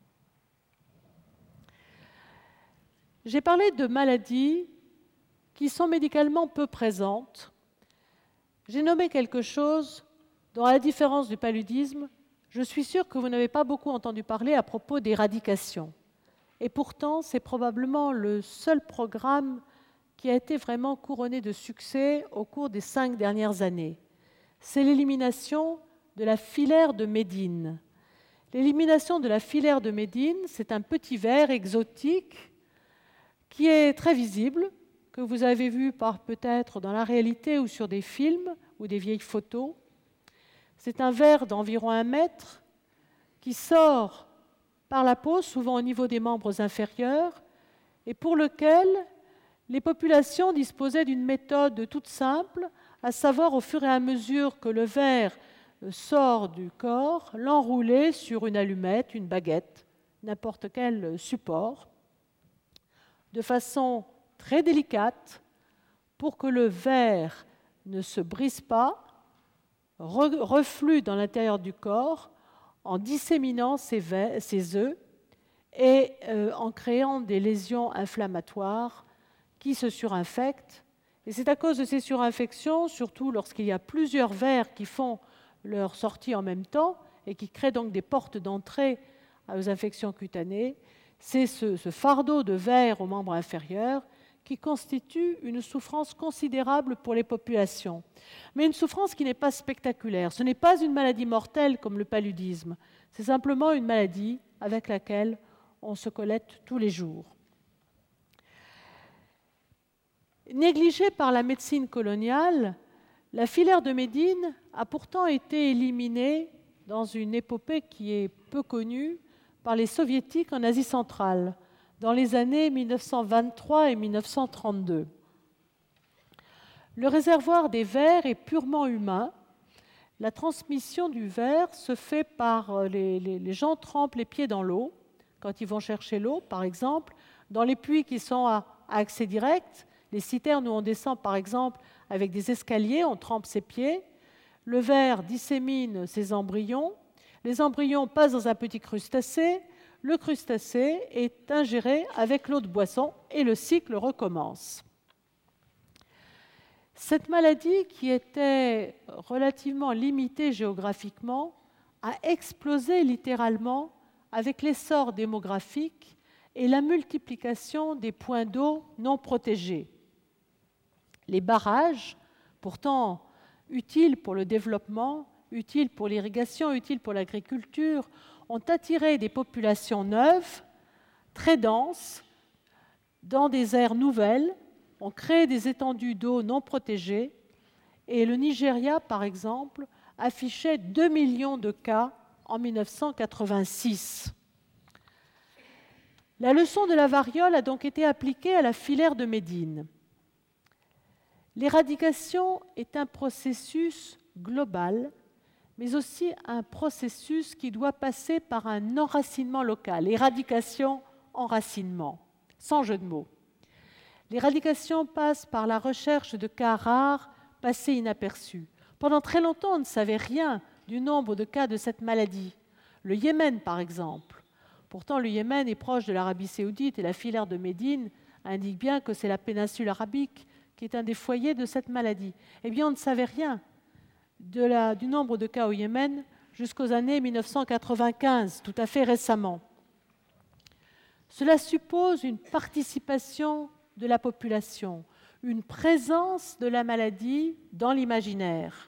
J'ai parlé de maladies qui sont médicalement peu présentes. J'ai nommé quelque chose dont, à la différence du paludisme, je suis sûre que vous n'avez pas beaucoup entendu parler à propos d'éradication. Et pourtant, c'est probablement le seul programme qui a été vraiment couronné de succès au cours des cinq dernières années. C'est l'élimination de la filaire de Médine. L'élimination de la filaire de Médine, c'est un petit ver exotique qui est très visible, que vous avez vu par peut-être dans la réalité ou sur des films ou des vieilles photos. C'est un ver d'environ un mètre qui sort par la peau, souvent au niveau des membres inférieurs, et pour lequel les populations disposaient d'une méthode toute simple, à savoir au fur et à mesure que le ver sort du corps, l'enrouler sur une allumette, une baguette, n'importe quel support, de façon très délicate pour que le ver ne se brise pas, re- reflue dans l'intérieur du corps en disséminant ses, ve- ses œufs et euh, en créant des lésions inflammatoires qui se surinfectent. Et c'est à cause de ces surinfections, surtout lorsqu'il y a plusieurs vers qui font leur sortie en même temps et qui créent donc des portes d'entrée aux infections cutanées, c'est ce, ce fardeau de vers aux membres inférieurs qui constitue une souffrance considérable pour les populations. Mais une souffrance qui n'est pas spectaculaire. Ce n'est pas une maladie mortelle comme le paludisme. C'est simplement une maladie avec laquelle on se collecte tous les jours. Négligée par la médecine coloniale, la filaire de Médine a pourtant été éliminée dans une épopée qui est peu connue par les soviétiques en Asie centrale, dans les années mille neuf cent vingt-trois et mille neuf cent trente-deux. Le réservoir des vers est purement humain. La transmission du ver se fait par les, les, les gens trempent les pieds dans l'eau quand ils vont chercher l'eau, par exemple, dans les puits qui sont à, à accès direct, les citernes où on descend, par exemple, avec des escaliers, on trempe ses pieds. Le ver dissémine ses embryons. Les embryons passent dans un petit crustacé. Le crustacé est ingéré avec l'eau de boisson et le cycle recommence. Cette maladie, qui était relativement limitée géographiquement, a explosé littéralement avec l'essor démographique et la multiplication des points d'eau non protégés. Les barrages, pourtant utiles pour le développement, utiles pour l'irrigation, utiles pour l'agriculture, ont attiré des populations neuves, très denses, dans des aires nouvelles, ont créé des étendues d'eau non protégées, et le Nigeria, par exemple, affichait deux millions de cas en mille neuf cent quatre-vingt-six. La leçon de la variole a donc été appliquée à la filaire de Médine. L'éradication est un processus global, mais aussi un processus qui doit passer par un enracinement local. Éradication, enracinement, sans jeu de mots. L'éradication passe par la recherche de cas rares passés inaperçus. Pendant très longtemps, on ne savait rien du nombre de cas de cette maladie. Le Yémen, par exemple. Pourtant, le Yémen est proche de l'Arabie saoudite et la filaire de Médine indique bien que c'est la péninsule arabique qui est un des foyers de cette maladie. Eh bien, on ne savait rien de la, du nombre de cas au Yémen jusqu'aux années mille neuf cent quatre-vingt-quinze, tout à fait récemment. Cela suppose une participation de la population, une présence de la maladie dans l'imaginaire.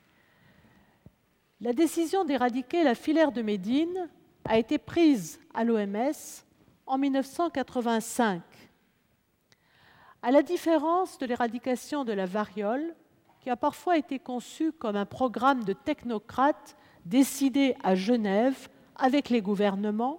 La décision d'éradiquer la filaire de Médine a été prise à l'O M S en mille neuf cent quatre-vingt-cinq. À la différence de l'éradication de la variole, qui a parfois été conçue comme un programme de technocrates décidé à Genève avec les gouvernements,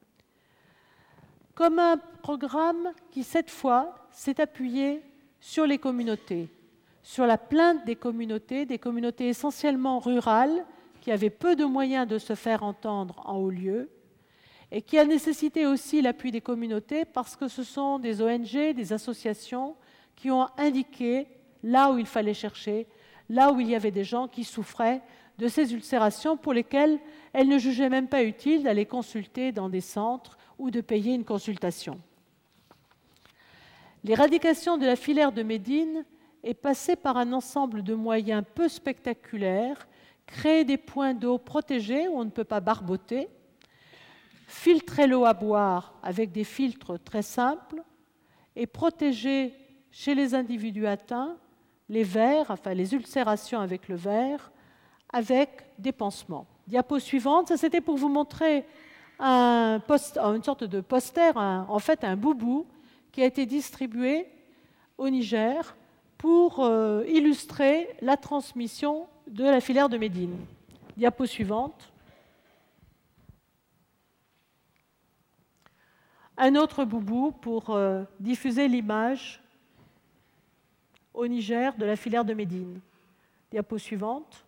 comme un programme qui, cette fois, s'est appuyé sur les communautés, sur la plainte des communautés, des communautés essentiellement rurales, qui avaient peu de moyens de se faire entendre en haut lieu, et qui a nécessité aussi l'appui des communautés parce que ce sont des O N G, des associations qui ont indiqué là où il fallait chercher, là où il y avait des gens qui souffraient de ces ulcérations pour lesquelles elles ne jugeaient même pas utile d'aller consulter dans des centres ou de payer une consultation. L'éradication de la filaire de Médine est passée par un ensemble de moyens peu spectaculaires, créer des points d'eau protégés où on ne peut pas barboter, filtrer l'eau à boire avec des filtres très simples et protéger chez les individus atteints les vers, enfin les ulcérations avec le ver, avec des pansements. Diapo suivante, ça c'était pour vous montrer un post, une sorte de poster, un, en fait un boubou qui a été distribué au Niger pour euh, illustrer la transmission de la filaire de Médine. Diapo suivante. Un autre boubou pour euh, diffuser l'image au Niger de la filaire de Médine. Diapo suivante.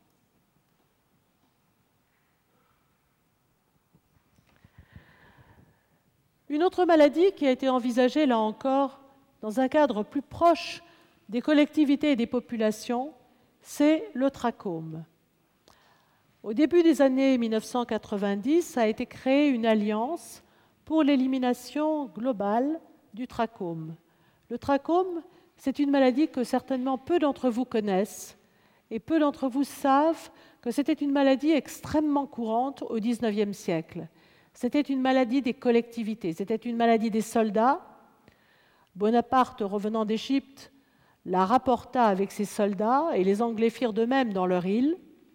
Une autre maladie qui a été envisagée, là encore, dans un cadre plus proche des collectivités et des populations, c'est le trachome. Au début des années mille neuf cent quatre-vingt-dix, a été créée une alliance pour l'élimination globale du trachome. Le trachome, c'est une maladie que certainement peu d'entre vous connaissent et peu d'entre vous savent que c'était une maladie extrêmement courante au dix-neuvième siècle. C'était une maladie des collectivités, c'était une maladie des soldats. Bonaparte, revenant d'Égypte, la rapporta avec ses soldats et les Anglais firent de même dans leur île.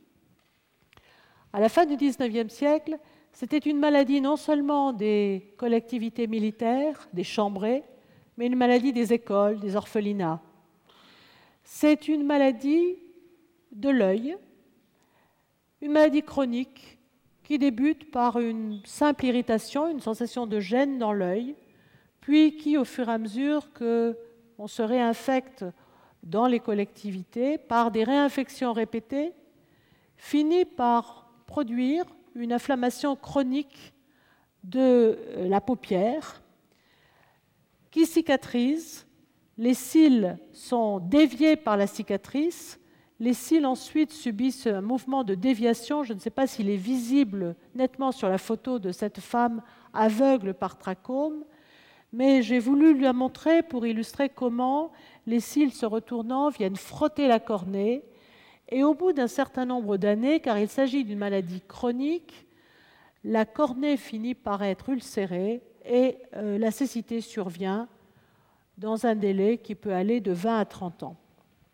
À la fin du dix-neuvième siècle, c'était une maladie non seulement des collectivités militaires, des chambrées, mais une maladie des écoles, des orphelinats. C'est une maladie de l'œil, une maladie chronique qui débute par une simple irritation, une sensation de gêne dans l'œil, puis qui, au fur et à mesure qu'on se réinfecte dans les collectivités, par des réinfections répétées, finit par produire une inflammation chronique de la paupière qui cicatrise. Les cils sont déviés par la cicatrice. Les cils ensuite subissent un mouvement de déviation. Je ne sais pas s'il est visible nettement sur la photo de cette femme aveugle par trachome, mais j'ai voulu lui la montrer pour illustrer comment les cils se retournant viennent frotter la cornée. Et au bout d'un certain nombre d'années, car il s'agit d'une maladie chronique, la cornée finit par être ulcérée et euh, la cécité survient dans un délai qui peut aller de vingt à trente ans.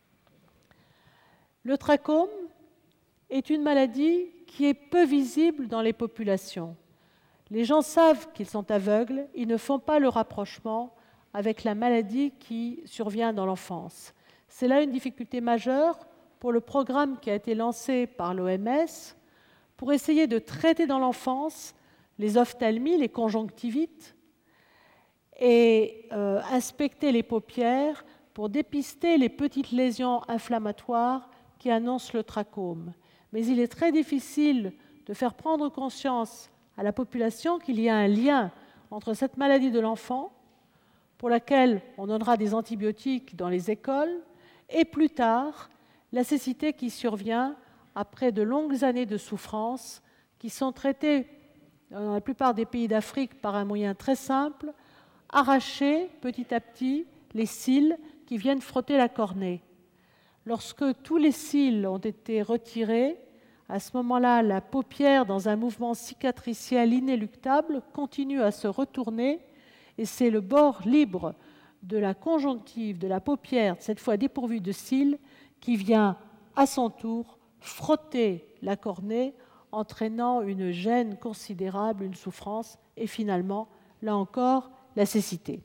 Le trachome est une maladie qui est peu visible dans les populations. Les gens savent qu'ils sont aveugles, ils ne font pas le rapprochement avec la maladie qui survient dans l'enfance. C'est là une difficulté majeure pour le programme qui a été lancé par l'O M S pour essayer de traiter dans l'enfance les ophtalmies, les conjonctivites, et euh, inspecter les paupières pour dépister les petites lésions inflammatoires qui annoncent le trachome. Mais il est très difficile de faire prendre conscience à la population qu'il y a un lien entre cette maladie de l'enfant, pour laquelle on donnera des antibiotiques dans les écoles, et plus tard, la cécité qui survient après de longues années de souffrance, qui sont traitées dans la plupart des pays d'Afrique par un moyen très simple, arracher petit à petit les cils qui viennent frotter la cornée. Lorsque tous les cils ont été retirés, à ce moment-là, la paupière, dans un mouvement cicatriciel inéluctable, continue à se retourner et c'est le bord libre de la conjonctive, de la paupière, cette fois dépourvue de cils, qui vient à son tour frotter la cornée, entraînant une gêne considérable, une souffrance et finalement, là encore, la cécité.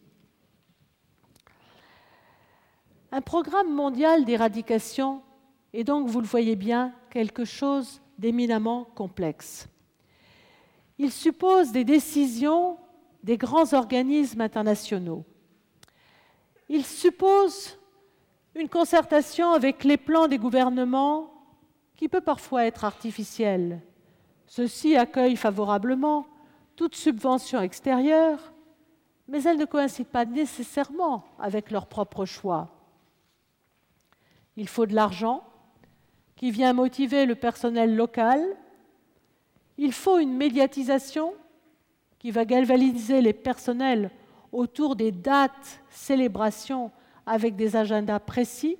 Un programme mondial d'éradication est donc, vous le voyez bien, quelque chose d'éminemment complexe. Il suppose des décisions des grands organismes internationaux. Il suppose une concertation avec les plans des gouvernements qui peut parfois être artificielle. Ceux-ci accueillent favorablement toute subvention extérieure, mais elle ne coïncide pas nécessairement avec leurs propres choix. Il faut de l'argent qui vient motiver le personnel local. Il faut une médiatisation qui va galvaniser les personnels autour des dates, célébrations avec des agendas précis.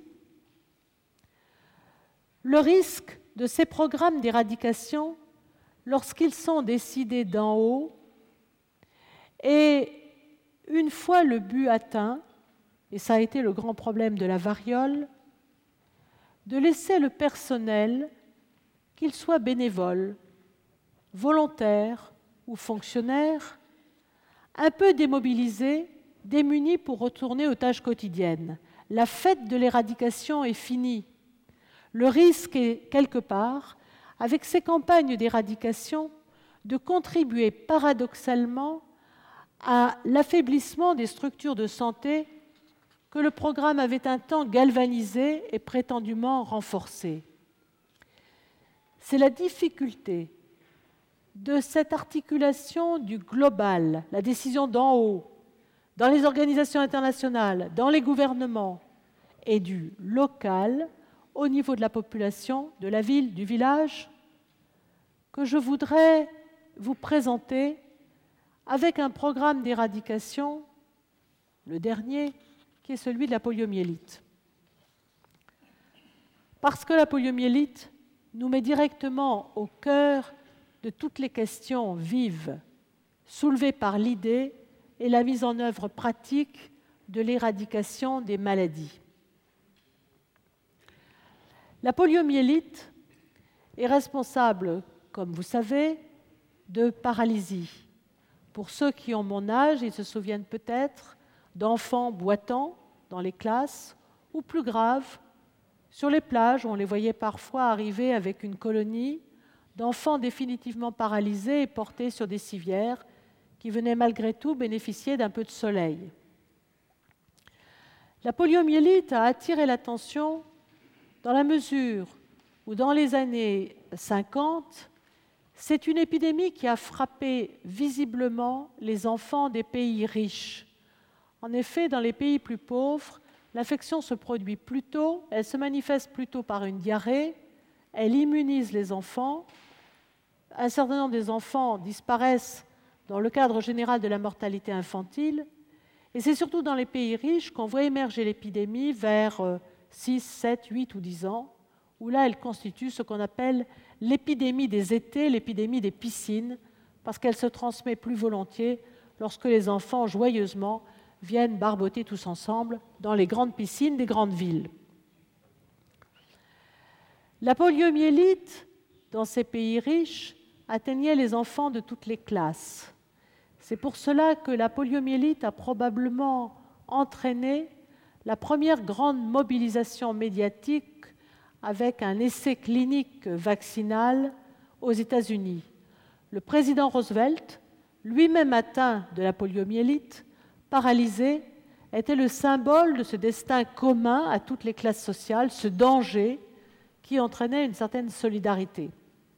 Le risque de ces programmes d'éradication, lorsqu'ils sont décidés d'en haut, est, une fois le but atteint, et ça a été le grand problème de la variole, de laisser le personnel, qu'il soit bénévole, volontaire ou fonctionnaire, un peu démobilisé, démuni pour retourner aux tâches quotidiennes. La fête de l'éradication est finie. Le risque est, quelque part, avec ces campagnes d'éradication, de contribuer paradoxalement à l'affaiblissement des structures de santé que le programme avait un temps galvanisées et prétendument renforcées. C'est la difficulté de cette articulation du global, la décision d'en haut, dans les organisations internationales, dans les gouvernements, et du local, au niveau de la population, de la ville, du village, que je voudrais vous présenter avec un programme d'éradication, le dernier, qui est celui de la poliomyélite. Parce que la poliomyélite nous met directement au cœur de toutes les questions vives soulevées par l'idée et la mise en œuvre pratique de l'éradication des maladies. La poliomyélite est responsable, comme vous savez, de paralysie. Pour ceux qui ont mon âge, ils se souviennent peut-être d'enfants boitants dans les classes, ou plus grave, sur les plages, où on les voyait parfois arriver avec une colonie d'enfants définitivement paralysés et portés sur des civières qui venaient malgré tout bénéficier d'un peu de soleil. La poliomyélite a attiré l'attention dans la mesure où, dans les années cinquante, c'est une épidémie qui a frappé visiblement les enfants des pays riches. En effet, dans les pays plus pauvres, l'infection se produit plus tôt, elle se manifeste plutôt par une diarrhée, elle immunise les enfants. Un certain nombre des enfants disparaissent dans le cadre général de la mortalité infantile, et c'est surtout dans les pays riches qu'on voit émerger l'épidémie vers six, sept, huit ou dix ans, où là, elle constitue ce qu'on appelle l'épidémie des étés, l'épidémie des piscines, parce qu'elle se transmet plus volontiers lorsque les enfants, joyeusement, viennent barboter tous ensemble dans les grandes piscines des grandes villes. La poliomyélite, dans ces pays riches, atteignait les enfants de toutes les classes. C'est pour cela que la poliomyélite a probablement entraîné la première grande mobilisation médiatique avec un essai clinique vaccinal aux États-Unis. Le président Roosevelt, lui-même atteint de la poliomyélite, paralysé, était le symbole de ce destin commun à toutes les classes sociales, ce danger qui entraînait une certaine solidarité.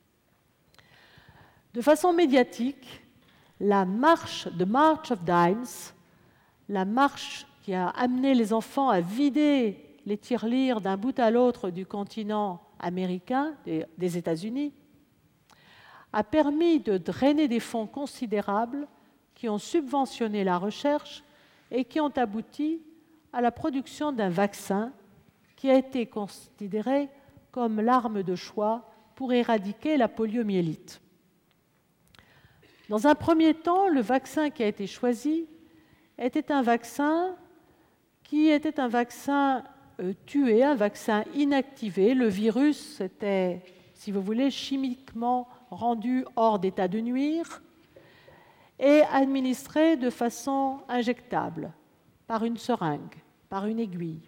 De façon médiatique, la marche de March of Dimes, la marche qui a amené les enfants à vider les tirelires d'un bout à l'autre du continent américain, des États-Unis, a permis de drainer des fonds considérables qui ont subventionné la recherche et qui ont abouti à la production d'un vaccin qui a été considéré comme l'arme de choix pour éradiquer la poliomyélite. Dans un premier temps, le vaccin qui a été choisi était un vaccin qui était un vaccin euh, tué, un vaccin inactivé. Le virus était, si vous voulez, chimiquement rendu hors d'état de nuire et administré de façon injectable, par une seringue, par une aiguille.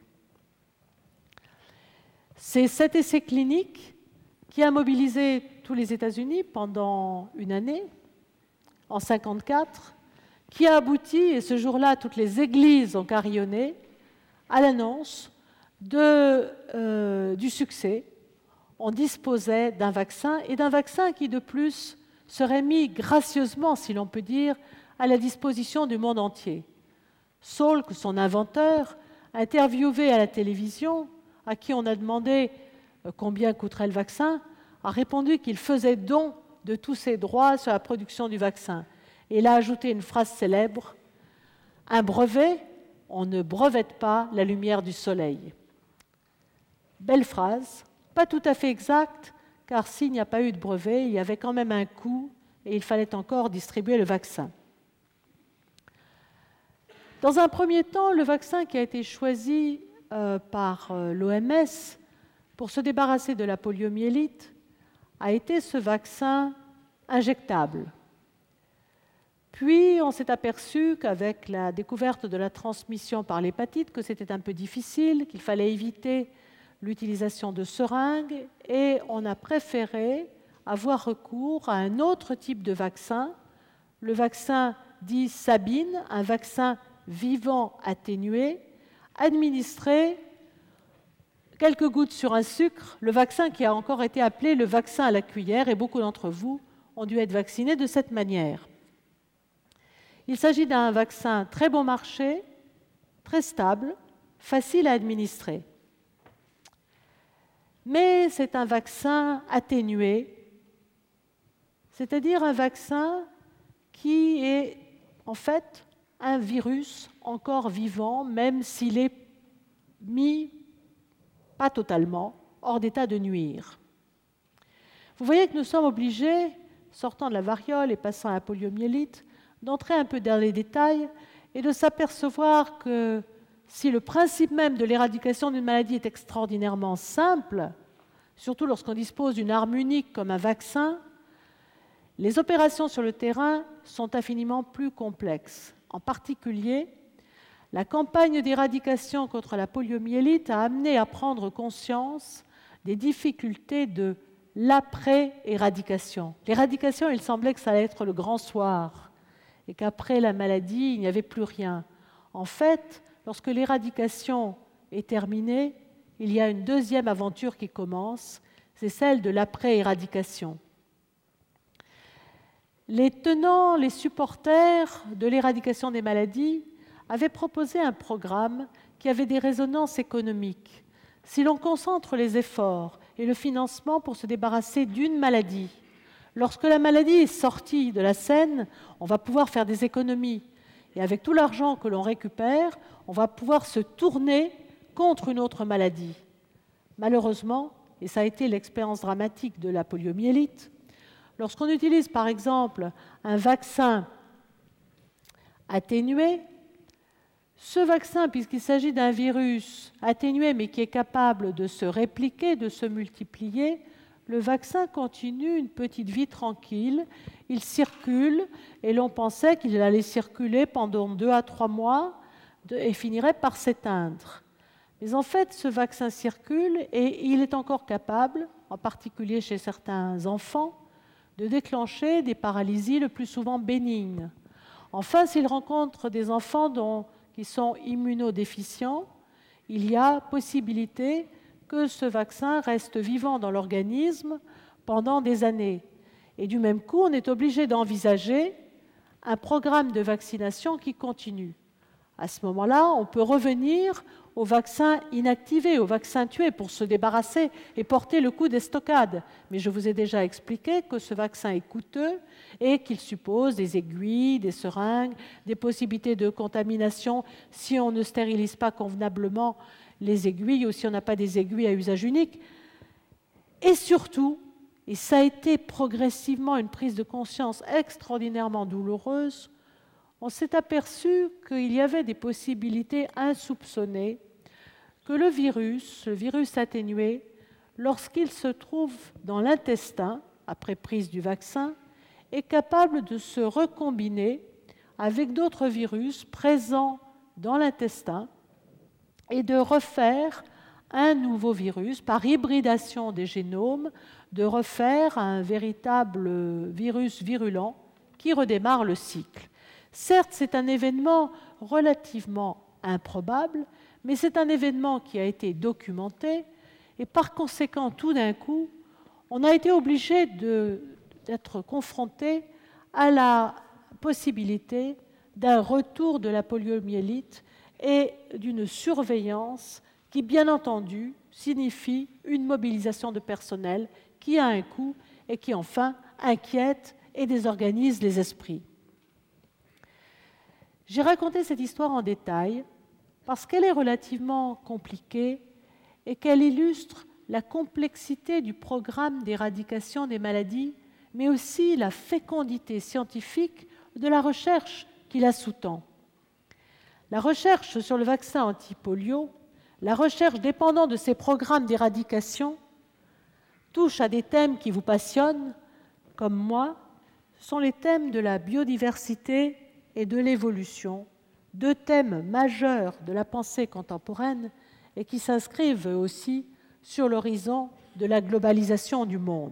C'est cet essai clinique qui a mobilisé tous les États-Unis pendant une année, en mille neuf cent cinquante-quatre, qui a abouti, et ce jour-là, toutes les églises ont carillonné, à l'annonce de, euh, du succès. On disposait d'un vaccin, et d'un vaccin qui, de plus, serait mis gracieusement, si l'on peut dire, à la disposition du monde entier. Salk, son inventeur, interviewé à la télévision, à qui on a demandé combien coûterait le vaccin, a répondu qu'il faisait don de tous ses droits sur la production du vaccin. Et il a ajouté une phrase célèbre, « Un brevet, on ne brevette pas la lumière du soleil ». Belle phrase, pas tout à fait exacte, car s'il n'y a pas eu de brevet, il y avait quand même un coût et il fallait encore distribuer le vaccin. Dans un premier temps, le vaccin qui a été choisi euh, par euh, l'O M S pour se débarrasser de la poliomyélite a été ce vaccin injectable. Puis, on s'est aperçu qu'avec la découverte de la transmission par l'hépatite, que c'était un peu difficile, qu'il fallait éviter l'utilisation de seringues, et on a préféré avoir recours à un autre type de vaccin, le vaccin dit Sabin, un vaccin vivant atténué, administré quelques gouttes sur un sucre, le vaccin qui a encore été appelé le vaccin à la cuillère, et beaucoup d'entre vous ont dû être vaccinés de cette manière. Il s'agit d'un vaccin très bon marché, très stable, facile à administrer. Mais c'est un vaccin atténué, c'est-à-dire un vaccin qui est en fait un virus encore vivant, même s'il est mis, pas totalement, hors d'état de nuire. Vous voyez que nous sommes obligés, sortant de la variole et passant à la poliomyélite, d'entrer un peu dans les détails et de s'apercevoir que si le principe même de l'éradication d'une maladie est extraordinairement simple, surtout lorsqu'on dispose d'une arme unique comme un vaccin, les opérations sur le terrain sont infiniment plus complexes. En particulier, la campagne d'éradication contre la poliomyélite a amené à prendre conscience des difficultés de l'après-éradication. L'éradication, il semblait que ça allait être le grand soir et qu'après la maladie, il n'y avait plus rien. En fait, lorsque l'éradication est terminée, il y a une deuxième aventure qui commence, c'est celle de l'après-éradication. Les tenants, les supporters de l'éradication des maladies avaient proposé un programme qui avait des résonances économiques. Si l'on concentre les efforts et le financement pour se débarrasser d'une maladie, lorsque la maladie est sortie de la scène, on va pouvoir faire des économies. Et avec tout l'argent que l'on récupère, on va pouvoir se tourner contre une autre maladie. Malheureusement, et ça a été l'expérience dramatique de la poliomyélite, lorsqu'on utilise par exemple un vaccin atténué, ce vaccin, puisqu'il s'agit d'un virus atténué mais qui est capable de se répliquer, de se multiplier, le vaccin continue une petite vie tranquille, il circule et l'on pensait qu'il allait circuler pendant deux à trois mois et finirait par s'éteindre. Mais en fait, ce vaccin circule et il est encore capable, en particulier chez certains enfants, de déclencher des paralysies le plus souvent bénignes. Enfin, s'il rencontre des enfants dont, qui sont immunodéficients, il y a possibilité que ce vaccin reste vivant dans l'organisme pendant des années. Et du même coup, on est obligé d'envisager un programme de vaccination qui continue. À ce moment-là, on peut revenir au vaccin inactivé, au vaccin tué, pour se débarrasser et porter le coup des stockades. Mais je vous ai déjà expliqué que ce vaccin est coûteux et qu'il suppose des aiguilles, des seringues, des possibilités de contamination si on ne stérilise pas convenablement les aiguilles ou si on n'a pas des aiguilles à usage unique. Et surtout, et ça a été progressivement une prise de conscience extraordinairement douloureuse, on s'est aperçu qu'il y avait des possibilités insoupçonnées que le virus, le virus atténué, lorsqu'il se trouve dans l'intestin, après prise du vaccin, est capable de se recombiner avec d'autres virus présents dans l'intestin et de refaire un nouveau virus par hybridation des génomes, de refaire un véritable virus virulent qui redémarre le cycle. Certes, c'est un événement relativement improbable, mais c'est un événement qui a été documenté et par conséquent, tout d'un coup, on a été obligé de, d'être confronté à la possibilité d'un retour de la poliomyélite et d'une surveillance qui, bien entendu, signifie une mobilisation de personnel qui a un coût et qui, enfin, inquiète et désorganise les esprits. J'ai raconté cette histoire en détail parce qu'elle est relativement compliquée et qu'elle illustre la complexité du programme d'éradication des maladies, mais aussi la fécondité scientifique de la recherche qui la sous-tend. La recherche sur le vaccin anti-polio, la recherche dépendant de ces programmes d'éradication, touche à des thèmes qui vous passionnent, comme moi, ce sont les thèmes de la biodiversité et de l'évolution, deux thèmes majeurs de la pensée contemporaine et qui s'inscrivent aussi sur l'horizon de la globalisation du monde.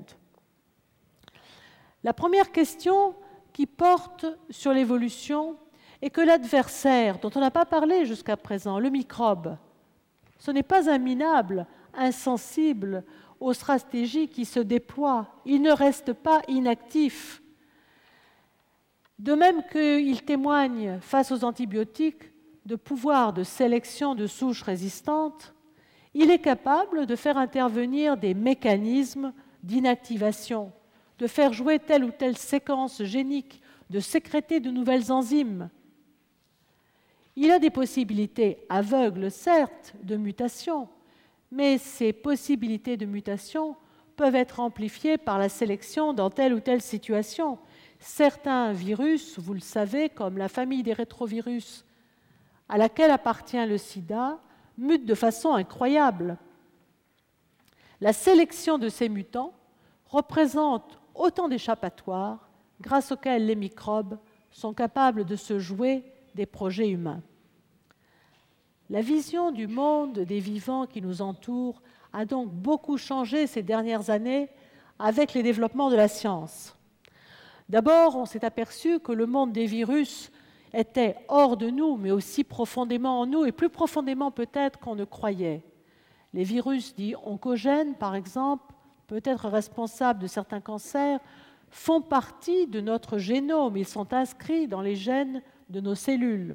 La première question qui porte sur l'évolution est que l'adversaire, dont on n'a pas parlé jusqu'à présent, le microbe, ce n'est pas un minable insensible aux stratégies qui se déploient, il ne reste pas inactif. De même qu'il témoigne, face aux antibiotiques, de pouvoirs de sélection de souches résistantes, il est capable de faire intervenir des mécanismes d'inactivation, de faire jouer telle ou telle séquence génique, de sécréter de nouvelles enzymes. Il a des possibilités aveugles, certes, de mutation, mais ces possibilités de mutation peuvent être amplifiées par la sélection dans telle ou telle situation. Certains virus, vous le savez, comme la famille des rétrovirus à laquelle appartient le sida, mutent de façon incroyable. La sélection de ces mutants représente autant d'échappatoires grâce auxquels les microbes sont capables de se jouer des projets humains. La vision du monde des vivants qui nous entoure a donc beaucoup changé ces dernières années avec les développements de la science. D'abord, on s'est aperçu que le monde des virus était hors de nous, mais aussi profondément en nous, et plus profondément peut-être qu'on ne croyait. Les virus dits oncogènes, par exemple, peut-être responsables de certains cancers, font partie de notre génome. Ils sont inscrits dans les gènes de nos cellules.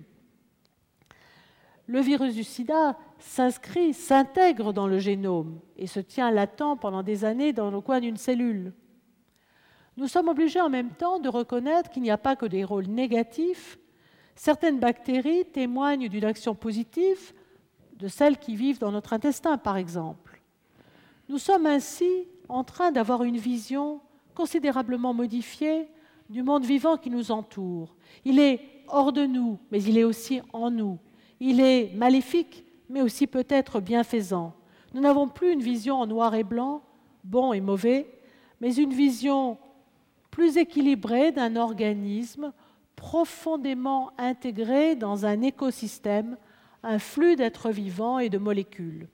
Le virus du sida s'inscrit, s'intègre dans le génome et se tient latent pendant des années dans le coin d'une cellule. Nous sommes obligés en même temps de reconnaître qu'il n'y a pas que des rôles négatifs. Certaines bactéries témoignent d'une action positive de celles qui vivent dans notre intestin, par exemple. Nous sommes ainsi en train d'avoir une vision considérablement modifiée du monde vivant qui nous entoure. Il est hors de nous, mais il est aussi en nous. Il est maléfique, mais aussi peut-être bienfaisant. Nous n'avons plus une vision en noir et blanc, bon et mauvais, mais une vision plus équilibrée d'un organisme profondément intégré dans un écosystème, un flux d'êtres vivants et de molécules.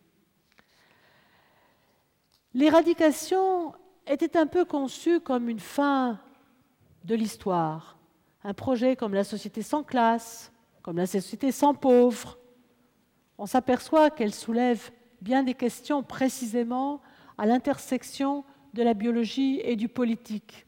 L'éradication était un peu conçue comme une fin de l'histoire, un projet comme la société sans classe, comme la société sans pauvres. On s'aperçoit qu'elle soulève bien des questions précisément à l'intersection de la biologie et du politique.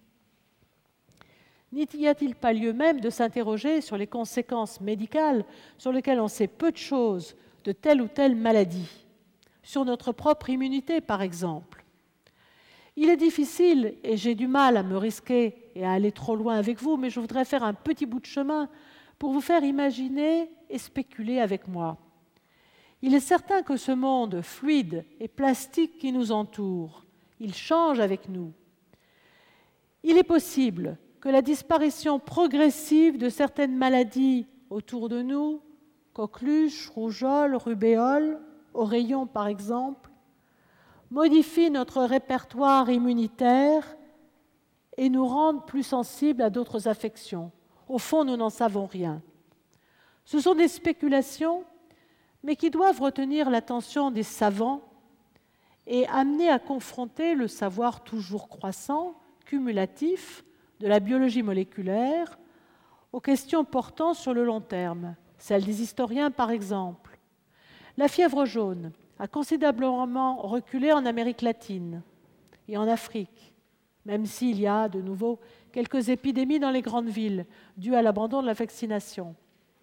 N'y a-t-il pas lieu même de s'interroger sur les conséquences médicales sur lesquelles on sait peu de choses de telle ou telle maladie, sur notre propre immunité par exemple? Il est difficile, et j'ai du mal à me risquer et à aller trop loin avec vous, mais je voudrais faire un petit bout de chemin pour vous faire imaginer et spéculer avec moi. Il est certain que ce monde fluide et plastique qui nous entoure, il change avec nous. Il est possible que la disparition progressive de certaines maladies autour de nous, coqueluche, rougeole, rubéole, oreillons par exemple, modifie notre répertoire immunitaire et nous rende plus sensibles à d'autres affections. Au fond, nous n'en savons rien. Ce sont des spéculations, mais qui doivent retenir l'attention des savants et amener à confronter le savoir toujours croissant, cumulatif, de la biologie moléculaire aux questions portant sur le long terme, celles des historiens par exemple. La fièvre jaune a considérablement reculé en Amérique latine et en Afrique, même s'il y a de nouveau quelques épidémies dans les grandes villes dues à l'abandon de la vaccination.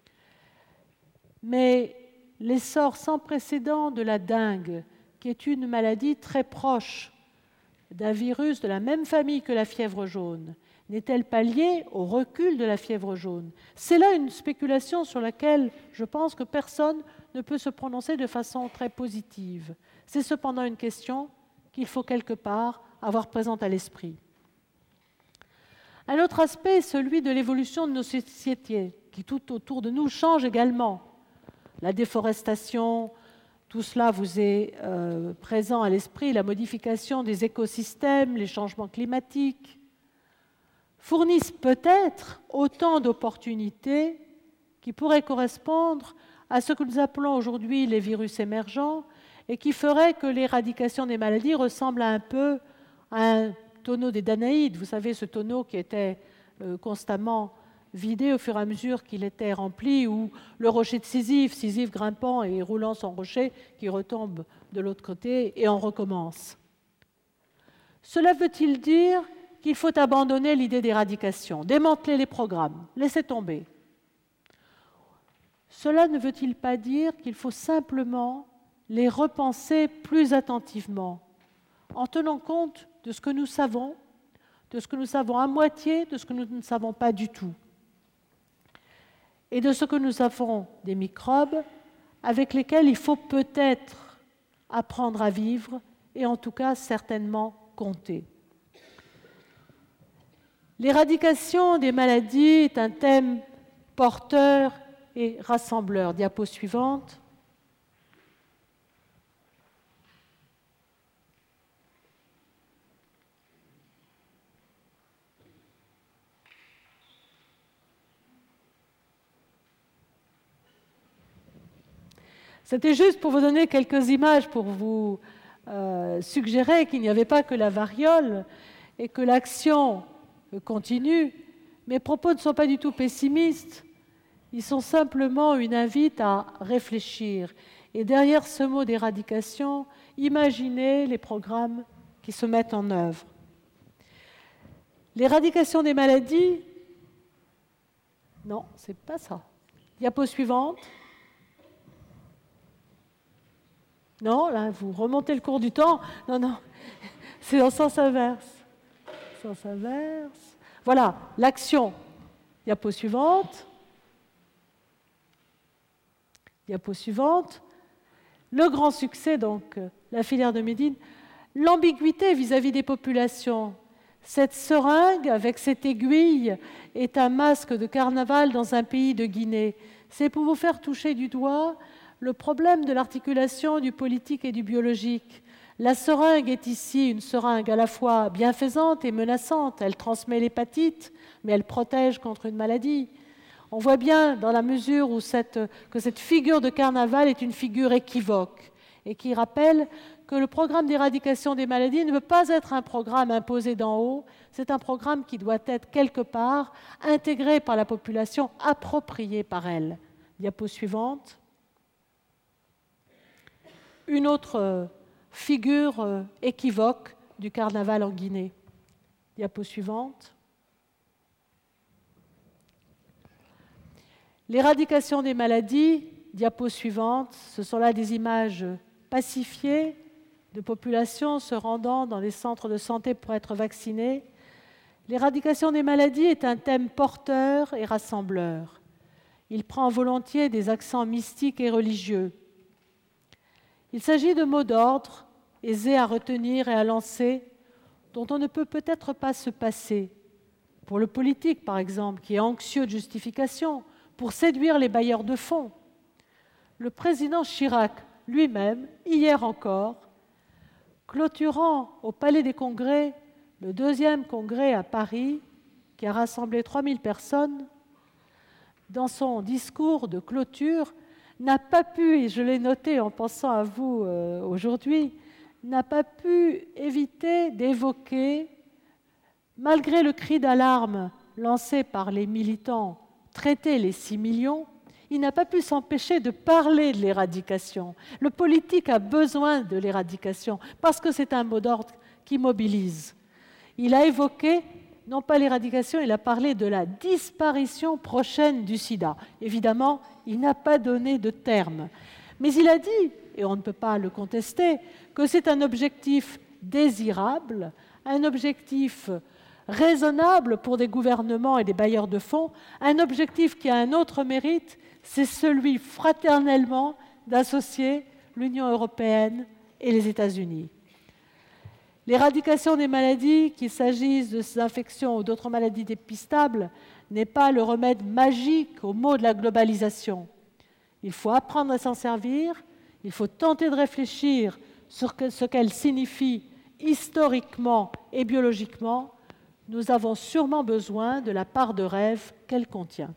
Mais l'essor sans précédent de la dengue, qui est une maladie très proche d'un virus de la même famille que la fièvre jaune, n'est-elle pas liée au recul de la fièvre jaune? C'est là une spéculation sur laquelle je pense que personne ne peut se prononcer de façon très positive. C'est cependant une question qu'il faut quelque part avoir présente à l'esprit. Un autre aspect est celui de l'évolution de nos sociétés, qui tout autour de nous change également. La déforestation, tout cela vous est euh, présent à l'esprit, la modification des écosystèmes, les changements climatiques, fournissent peut-être autant d'opportunités qui pourraient correspondre à ce que nous appelons aujourd'hui les virus émergents et qui feraient que l'éradication des maladies ressemble un peu à un tonneau des Danaïdes. Vous savez, ce tonneau qui était euh, constamment vidé au fur et à mesure qu'il était rempli, ou le rocher de Sisyphe, Sisyphe grimpant et roulant son rocher qui retombe de l'autre côté et on recommence. Cela veut-il dire qu'il faut abandonner l'idée d'éradication, démanteler les programmes, laisser tomber? Cela ne veut-il pas dire qu'il faut simplement les repenser plus attentivement, en tenant compte de ce que nous savons, de ce que nous savons à moitié, de ce que nous ne savons pas du tout? et de ce que nous avons des microbes avec lesquels il faut peut-être apprendre à vivre et en tout cas certainement compter. L'éradication des maladies est un thème porteur et rassembleur. Diapo suivante. C'était juste pour vous donner quelques images, pour vous euh, suggérer qu'il n'y avait pas que la variole et que l'action continue. Mes propos ne sont pas du tout pessimistes, ils sont simplement une invite à réfléchir. Et derrière ce mot d'éradication, imaginez les programmes qui se mettent en œuvre. L'éradication des maladies, non, c'est pas ça. Diapo suivante. Non, là, vous remontez le cours du temps. Non, non, c'est en sens inverse. Sens inverse. Voilà, l'action. Diapo suivante. Diapo suivante. Le grand succès, donc, la filière de Médine. L'ambiguïté vis-à-vis des populations. Cette seringue, avec cette aiguille, est un masque de carnaval dans un pays de Guinée. C'est pour vous faire toucher du doigt le problème de l'articulation du politique et du biologique. La seringue est ici une seringue à la fois bienfaisante et menaçante. Elle transmet l'hépatite, mais elle protège contre une maladie. On voit bien dans la mesure où cette, que cette figure de carnaval est une figure équivoque et qui rappelle que le programme d'éradication des maladies ne peut pas être un programme imposé d'en haut, c'est un programme qui doit être quelque part intégré par la population, approprié par elle. Diapo suivante. Une autre figure équivoque du carnaval en Guinée. Diapo suivante. L'éradication des maladies, diapo suivante, ce sont là des images pacifiées de populations se rendant dans les centres de santé pour être vaccinées. L'éradication des maladies est un thème porteur et rassembleur. Il prend volontiers des accents mystiques et religieux. Il s'agit de mots d'ordre, aisés à retenir et à lancer, dont on ne peut peut-être pas se passer. Pour le politique, par exemple, qui est anxieux de justification, pour séduire les bailleurs de fonds. Le président Chirac lui-même, hier encore, clôturant au Palais des Congrès le deuxième congrès à Paris, qui a rassemblé trois mille personnes, dans son discours de clôture, n'a pas pu, et je l'ai noté en pensant à vous euh, aujourd'hui, n'a pas pu éviter d'évoquer, malgré le cri d'alarme lancé par les militants, traiter les six millions, il n'a pas pu s'empêcher de parler de l'éradication. Le politique a besoin de l'éradication parce que c'est un mot d'ordre qui mobilise. Il a évoqué, non pas l'éradication, il a parlé de la disparition prochaine du sida. Évidemment, il n'a pas donné de terme. Mais il a dit, et on ne peut pas le contester, que c'est un objectif désirable, un objectif raisonnable pour des gouvernements et des bailleurs de fonds, un objectif qui a un autre mérite, c'est celui fraternellement d'associer l'Union européenne et les États-Unis. L'éradication des maladies, qu'il s'agisse de ces infections ou d'autres maladies dépistables, n'est pas le remède magique aux maux de la globalisation. Il faut apprendre à s'en servir, il faut tenter de réfléchir sur ce qu'elle signifie historiquement et biologiquement. Nous avons sûrement besoin de la part de rêve qu'elle contient.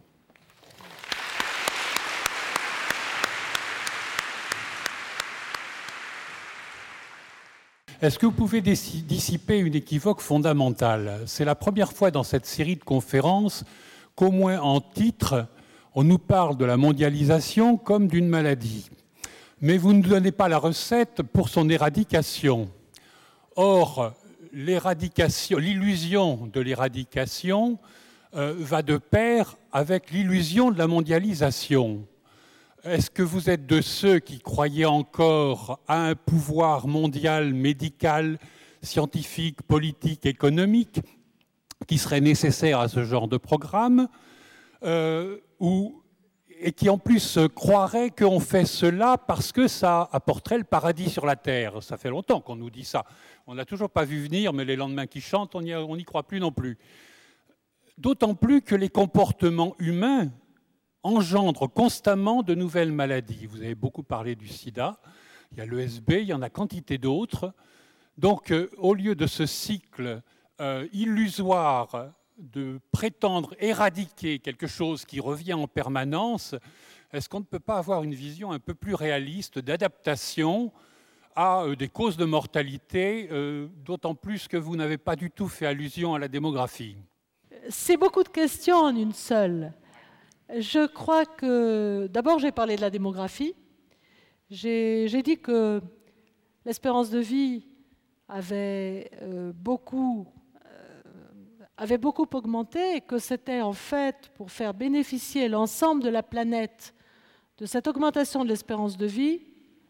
Est-ce que vous pouvez dissiper une équivoque fondamentale? C'est la première fois dans cette série de conférences qu'au moins en titre, on nous parle de la mondialisation comme d'une maladie. Mais vous ne donnez pas la recette pour son éradication. Or, l'éradication, l'illusion de l'éradication euh, va de pair avec l'illusion de la mondialisation. Est-ce que vous êtes de ceux qui croyaient encore à un pouvoir mondial, médical, scientifique, politique, économique qui serait nécessaire à ce genre de programme, euh, ou et qui en plus croiraient qu'on fait cela parce que ça apporterait le paradis sur la terre. Ça fait longtemps qu'on nous dit ça. On n'a toujours pas vu venir, mais les lendemains qui chantent, on n'y croit plus non plus. D'autant plus que les comportements humains engendrent constamment de nouvelles maladies. Vous avez beaucoup parlé du sida, il y a l'E S B, il y en a quantité d'autres. Donc, euh, au lieu de ce cycle euh, illusoire de prétendre éradiquer quelque chose qui revient en permanence, est-ce qu'on ne peut pas avoir une vision un peu plus réaliste d'adaptation à euh, des causes de mortalité, euh, d'autant plus que vous n'avez pas du tout fait allusion à la démographie? C'est beaucoup de questions en une seule. Je crois que, d'abord, j'ai parlé de la démographie. J'ai, j'ai dit que l'espérance de vie avait euh, beaucoup avait beaucoup augmenté et que c'était en fait pour faire bénéficier l'ensemble de la planète de cette augmentation de l'espérance de vie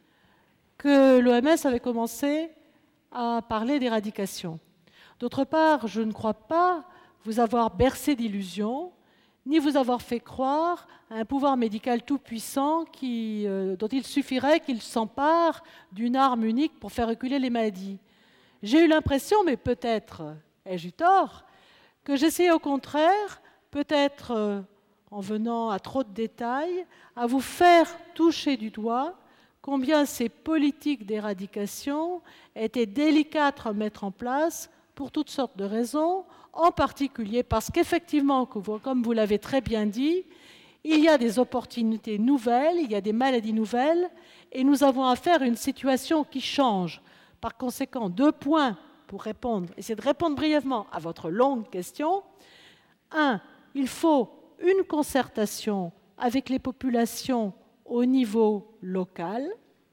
que l'O M S avait commencé à parler d'éradication. D'autre part, je ne crois pas vous avoir bercé d'illusions, ni vous avoir fait croire à un pouvoir médical tout-puissant qui, euh, dont il suffirait qu'il s'empare d'une arme unique pour faire reculer les maladies. J'ai eu l'impression, mais peut-être ai-je eu tort, que j'essayais au contraire, peut-être euh, en venant à trop de détails, à vous faire toucher du doigt combien ces politiques d'éradication étaient délicates à mettre en place pour toutes sortes de raisons, en particulier parce qu'effectivement, comme vous l'avez très bien dit, il y a des opportunités nouvelles, il y a des maladies nouvelles, et nous avons affaire à une situation qui change. Par conséquent, deux points pour répondre, essayer de répondre brièvement à votre longue question. Un, il faut une concertation avec les populations au niveau local.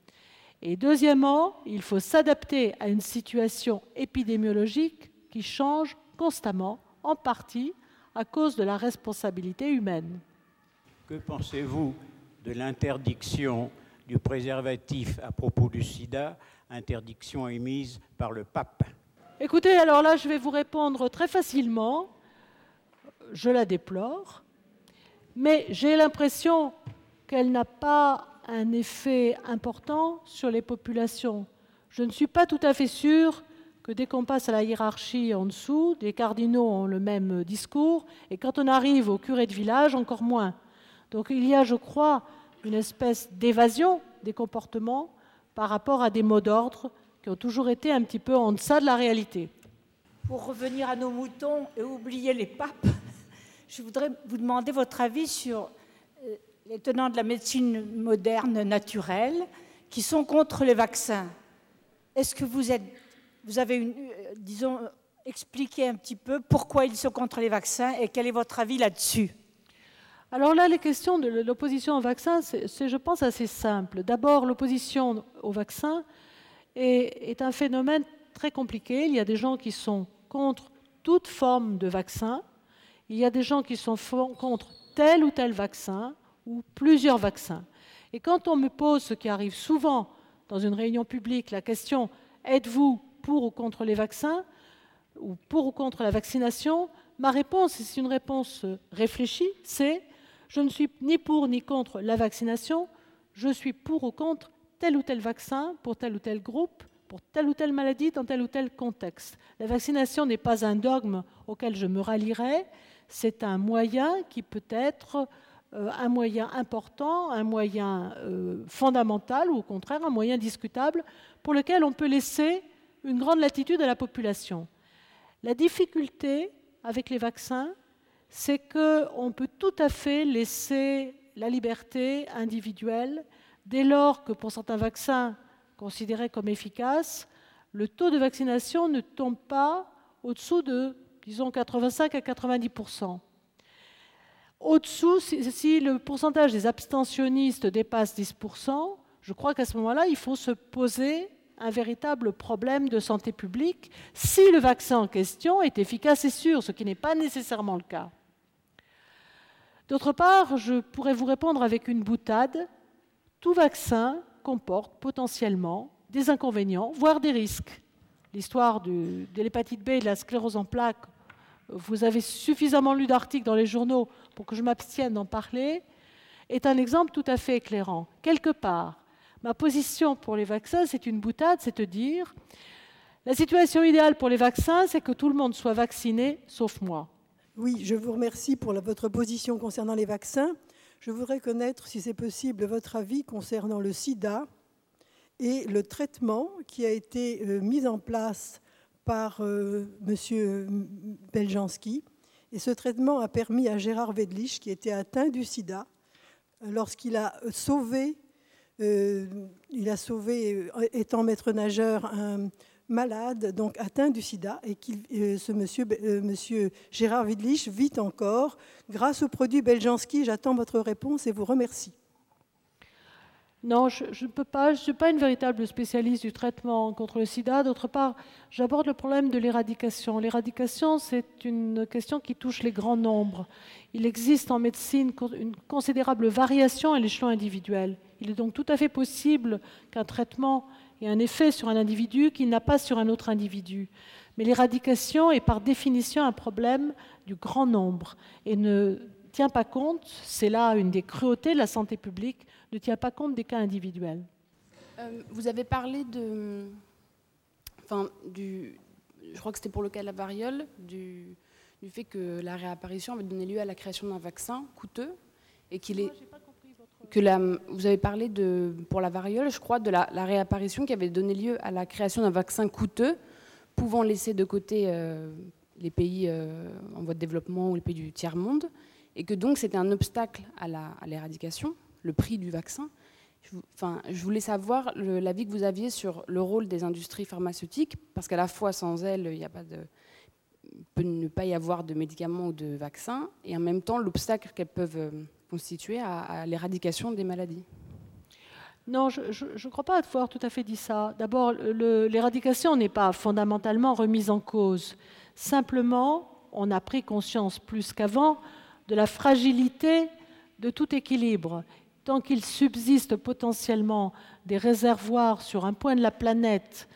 Et deuxièmement, il faut s'adapter à une situation épidémiologique qui change constamment, en partie à cause de la responsabilité humaine. Que pensez-vous de l'interdiction du préservatif à propos du sida, interdiction émise par le pape? Écoutez, alors là, je vais vous répondre très facilement. Je la déplore, mais j'ai l'impression qu'elle n'a pas un effet important sur les populations. Je ne suis pas tout à fait sûre que dès qu'on passe à la hiérarchie en dessous, les cardinaux ont le même discours, et quand on arrive au curé de village, encore moins. Donc il y a, je crois, une espèce d'évasion des comportements par rapport à des mots d'ordre qui ont toujours été un petit peu en deçà de la réalité. Pour revenir à nos moutons et oublier les papes, je voudrais vous demander votre avis sur les tenants de la médecine moderne naturelle qui sont contre les vaccins. Est-ce que vous, êtes, vous avez, une, disons, expliqué un petit peu pourquoi ils sont contre les vaccins et quel est votre avis là-dessus? Alors là, les questions de l'opposition au vaccin, c'est, c'est, je pense, assez simple. D'abord, l'opposition au vaccin est, est un phénomène très compliqué. Il y a des gens qui sont contre toute forme de vaccin. Il y a des gens qui sont contre tel ou tel vaccin ou plusieurs vaccins. Et quand on me pose, ce qui arrive souvent dans une réunion publique, la question « êtes-vous pour ou contre les vaccins ?» ou « pour ou contre la vaccination ?» ma réponse, et c'est une réponse réfléchie, c'est « je ne suis ni pour ni contre la vaccination, je suis pour ou contre tel ou tel vaccin pour tel ou tel groupe, pour telle ou telle maladie, dans tel ou tel contexte. » La vaccination n'est pas un dogme auquel je me rallierai, c'est un moyen qui peut être euh, un moyen important, un moyen euh, fondamental, ou au contraire un moyen discutable, pour lequel on peut laisser une grande latitude à la population. La difficulté avec les vaccins, c'est qu'on peut tout à fait laisser la liberté individuelle dès lors que pour certains vaccins considérés comme efficaces, le taux de vaccination ne tombe pas au-dessous de, disons, quatre-vingt-cinq à quatre-vingt-dix pour cent. Au-dessous, si, si le pourcentage des abstentionnistes dépasse dix pour cent, je crois qu'à ce moment-là, il faut se poser un véritable problème de santé publique si le vaccin en question est efficace et sûr, ce qui n'est pas nécessairement le cas. D'autre part, je pourrais vous répondre avec une boutade. Tout vaccin comporte potentiellement des inconvénients, voire des risques. L'histoire de, de l'hépatite B et de la sclérose en plaques, vous avez suffisamment lu d'articles dans les journaux pour que je m'abstienne d'en parler. est un exemple tout à fait éclairant. Quelque part, ma position pour les vaccins, c'est une boutade, c'est de dire la situation idéale pour les vaccins, c'est que tout le monde soit vacciné, sauf moi. Oui, je vous remercie pour la, votre position concernant les vaccins. Je voudrais connaître, si c'est possible, votre avis concernant le sida et le traitement qui a été euh, mis en place par euh, M. Beljanski. Et ce traitement a permis à Gérard Wedlich, qui était atteint du sida, lorsqu'il a sauvé, euh, il a sauvé, étant maître nageur, un malade, donc atteint du sida, et qu'il, euh, ce monsieur, euh, monsieur Gérard Wedlich vit encore grâce au produit Beljanski. J'attends votre réponse et vous remercie. Non, je ne peux pas, je ne suis pas une véritable spécialiste du traitement contre le sida. D'autre part, j'aborde le problème de l'éradication. L'éradication, c'est une question qui touche les grands nombres. Il existe en médecine une considérable variation à l'échelon individuel. Il est donc tout à fait possible qu'un traitement ait un effet sur un individu qu'il n'a pas sur un autre individu. Mais l'éradication est par définition un problème du grand nombre et ne tient pas compte, c'est là une des cruautés de la santé publique, ne tient pas compte des cas individuels. Euh, vous avez parlé de, enfin, du, je crois que c'était pour le cas de la variole, du, du fait que la réapparition avait donné lieu à la création d'un vaccin coûteux et qu'il est, que la, vous avez parlé de, pour la variole, je crois, de la, la réapparition qui avait donné lieu à la création d'un vaccin coûteux, pouvant laisser de côté euh, les pays euh, en voie de développement ou les pays du tiers-monde, et que donc c'était un obstacle à, la, à l'éradication, le prix du vaccin. Je, enfin, je voulais savoir le, l'avis que vous aviez sur le rôle des industries pharmaceutiques, parce qu'à la fois sans elles, il y a pas de, peut ne pas y avoir de médicaments ou de vaccins, et en même temps l'obstacle qu'elles peuvent constituer à, à l'éradication des maladies. Non, je ne crois pas avoir tout à fait dit ça. D'abord, le, l'éradication n'est pas fondamentalement remise en cause. Simplement, on a pris conscience plus qu'avant de la fragilité de tout équilibre. Tant qu'il subsiste potentiellement des réservoirs sur un point de la planète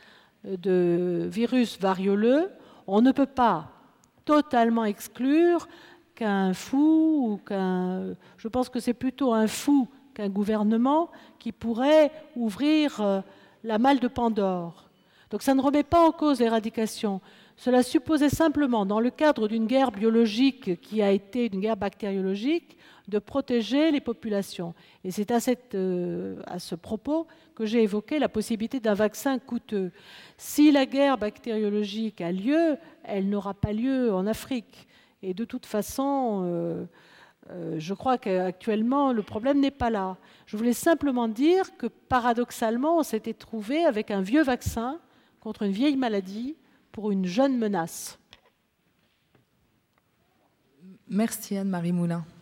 de virus varioleux, on ne peut pas totalement exclure qu'un fou, ou qu'un, je pense que c'est plutôt un fou qu'un gouvernement qui pourrait ouvrir la malle de Pandore. Donc ça ne remet pas en cause l'éradication. Cela supposait simplement, dans le cadre d'une guerre biologique qui a été une guerre bactériologique, de protéger les populations. Et c'est à, cette, euh, à ce propos que j'ai évoqué la possibilité d'un vaccin coûteux. Si la guerre bactériologique a lieu, elle n'aura pas lieu en Afrique. Et de toute façon, euh, euh, je crois qu'actuellement, le problème n'est pas là. Je voulais simplement dire que, paradoxalement, on s'était trouvé avec un vieux vaccin contre une vieille maladie pour une jeune menace. Merci Anne-Marie Moulin.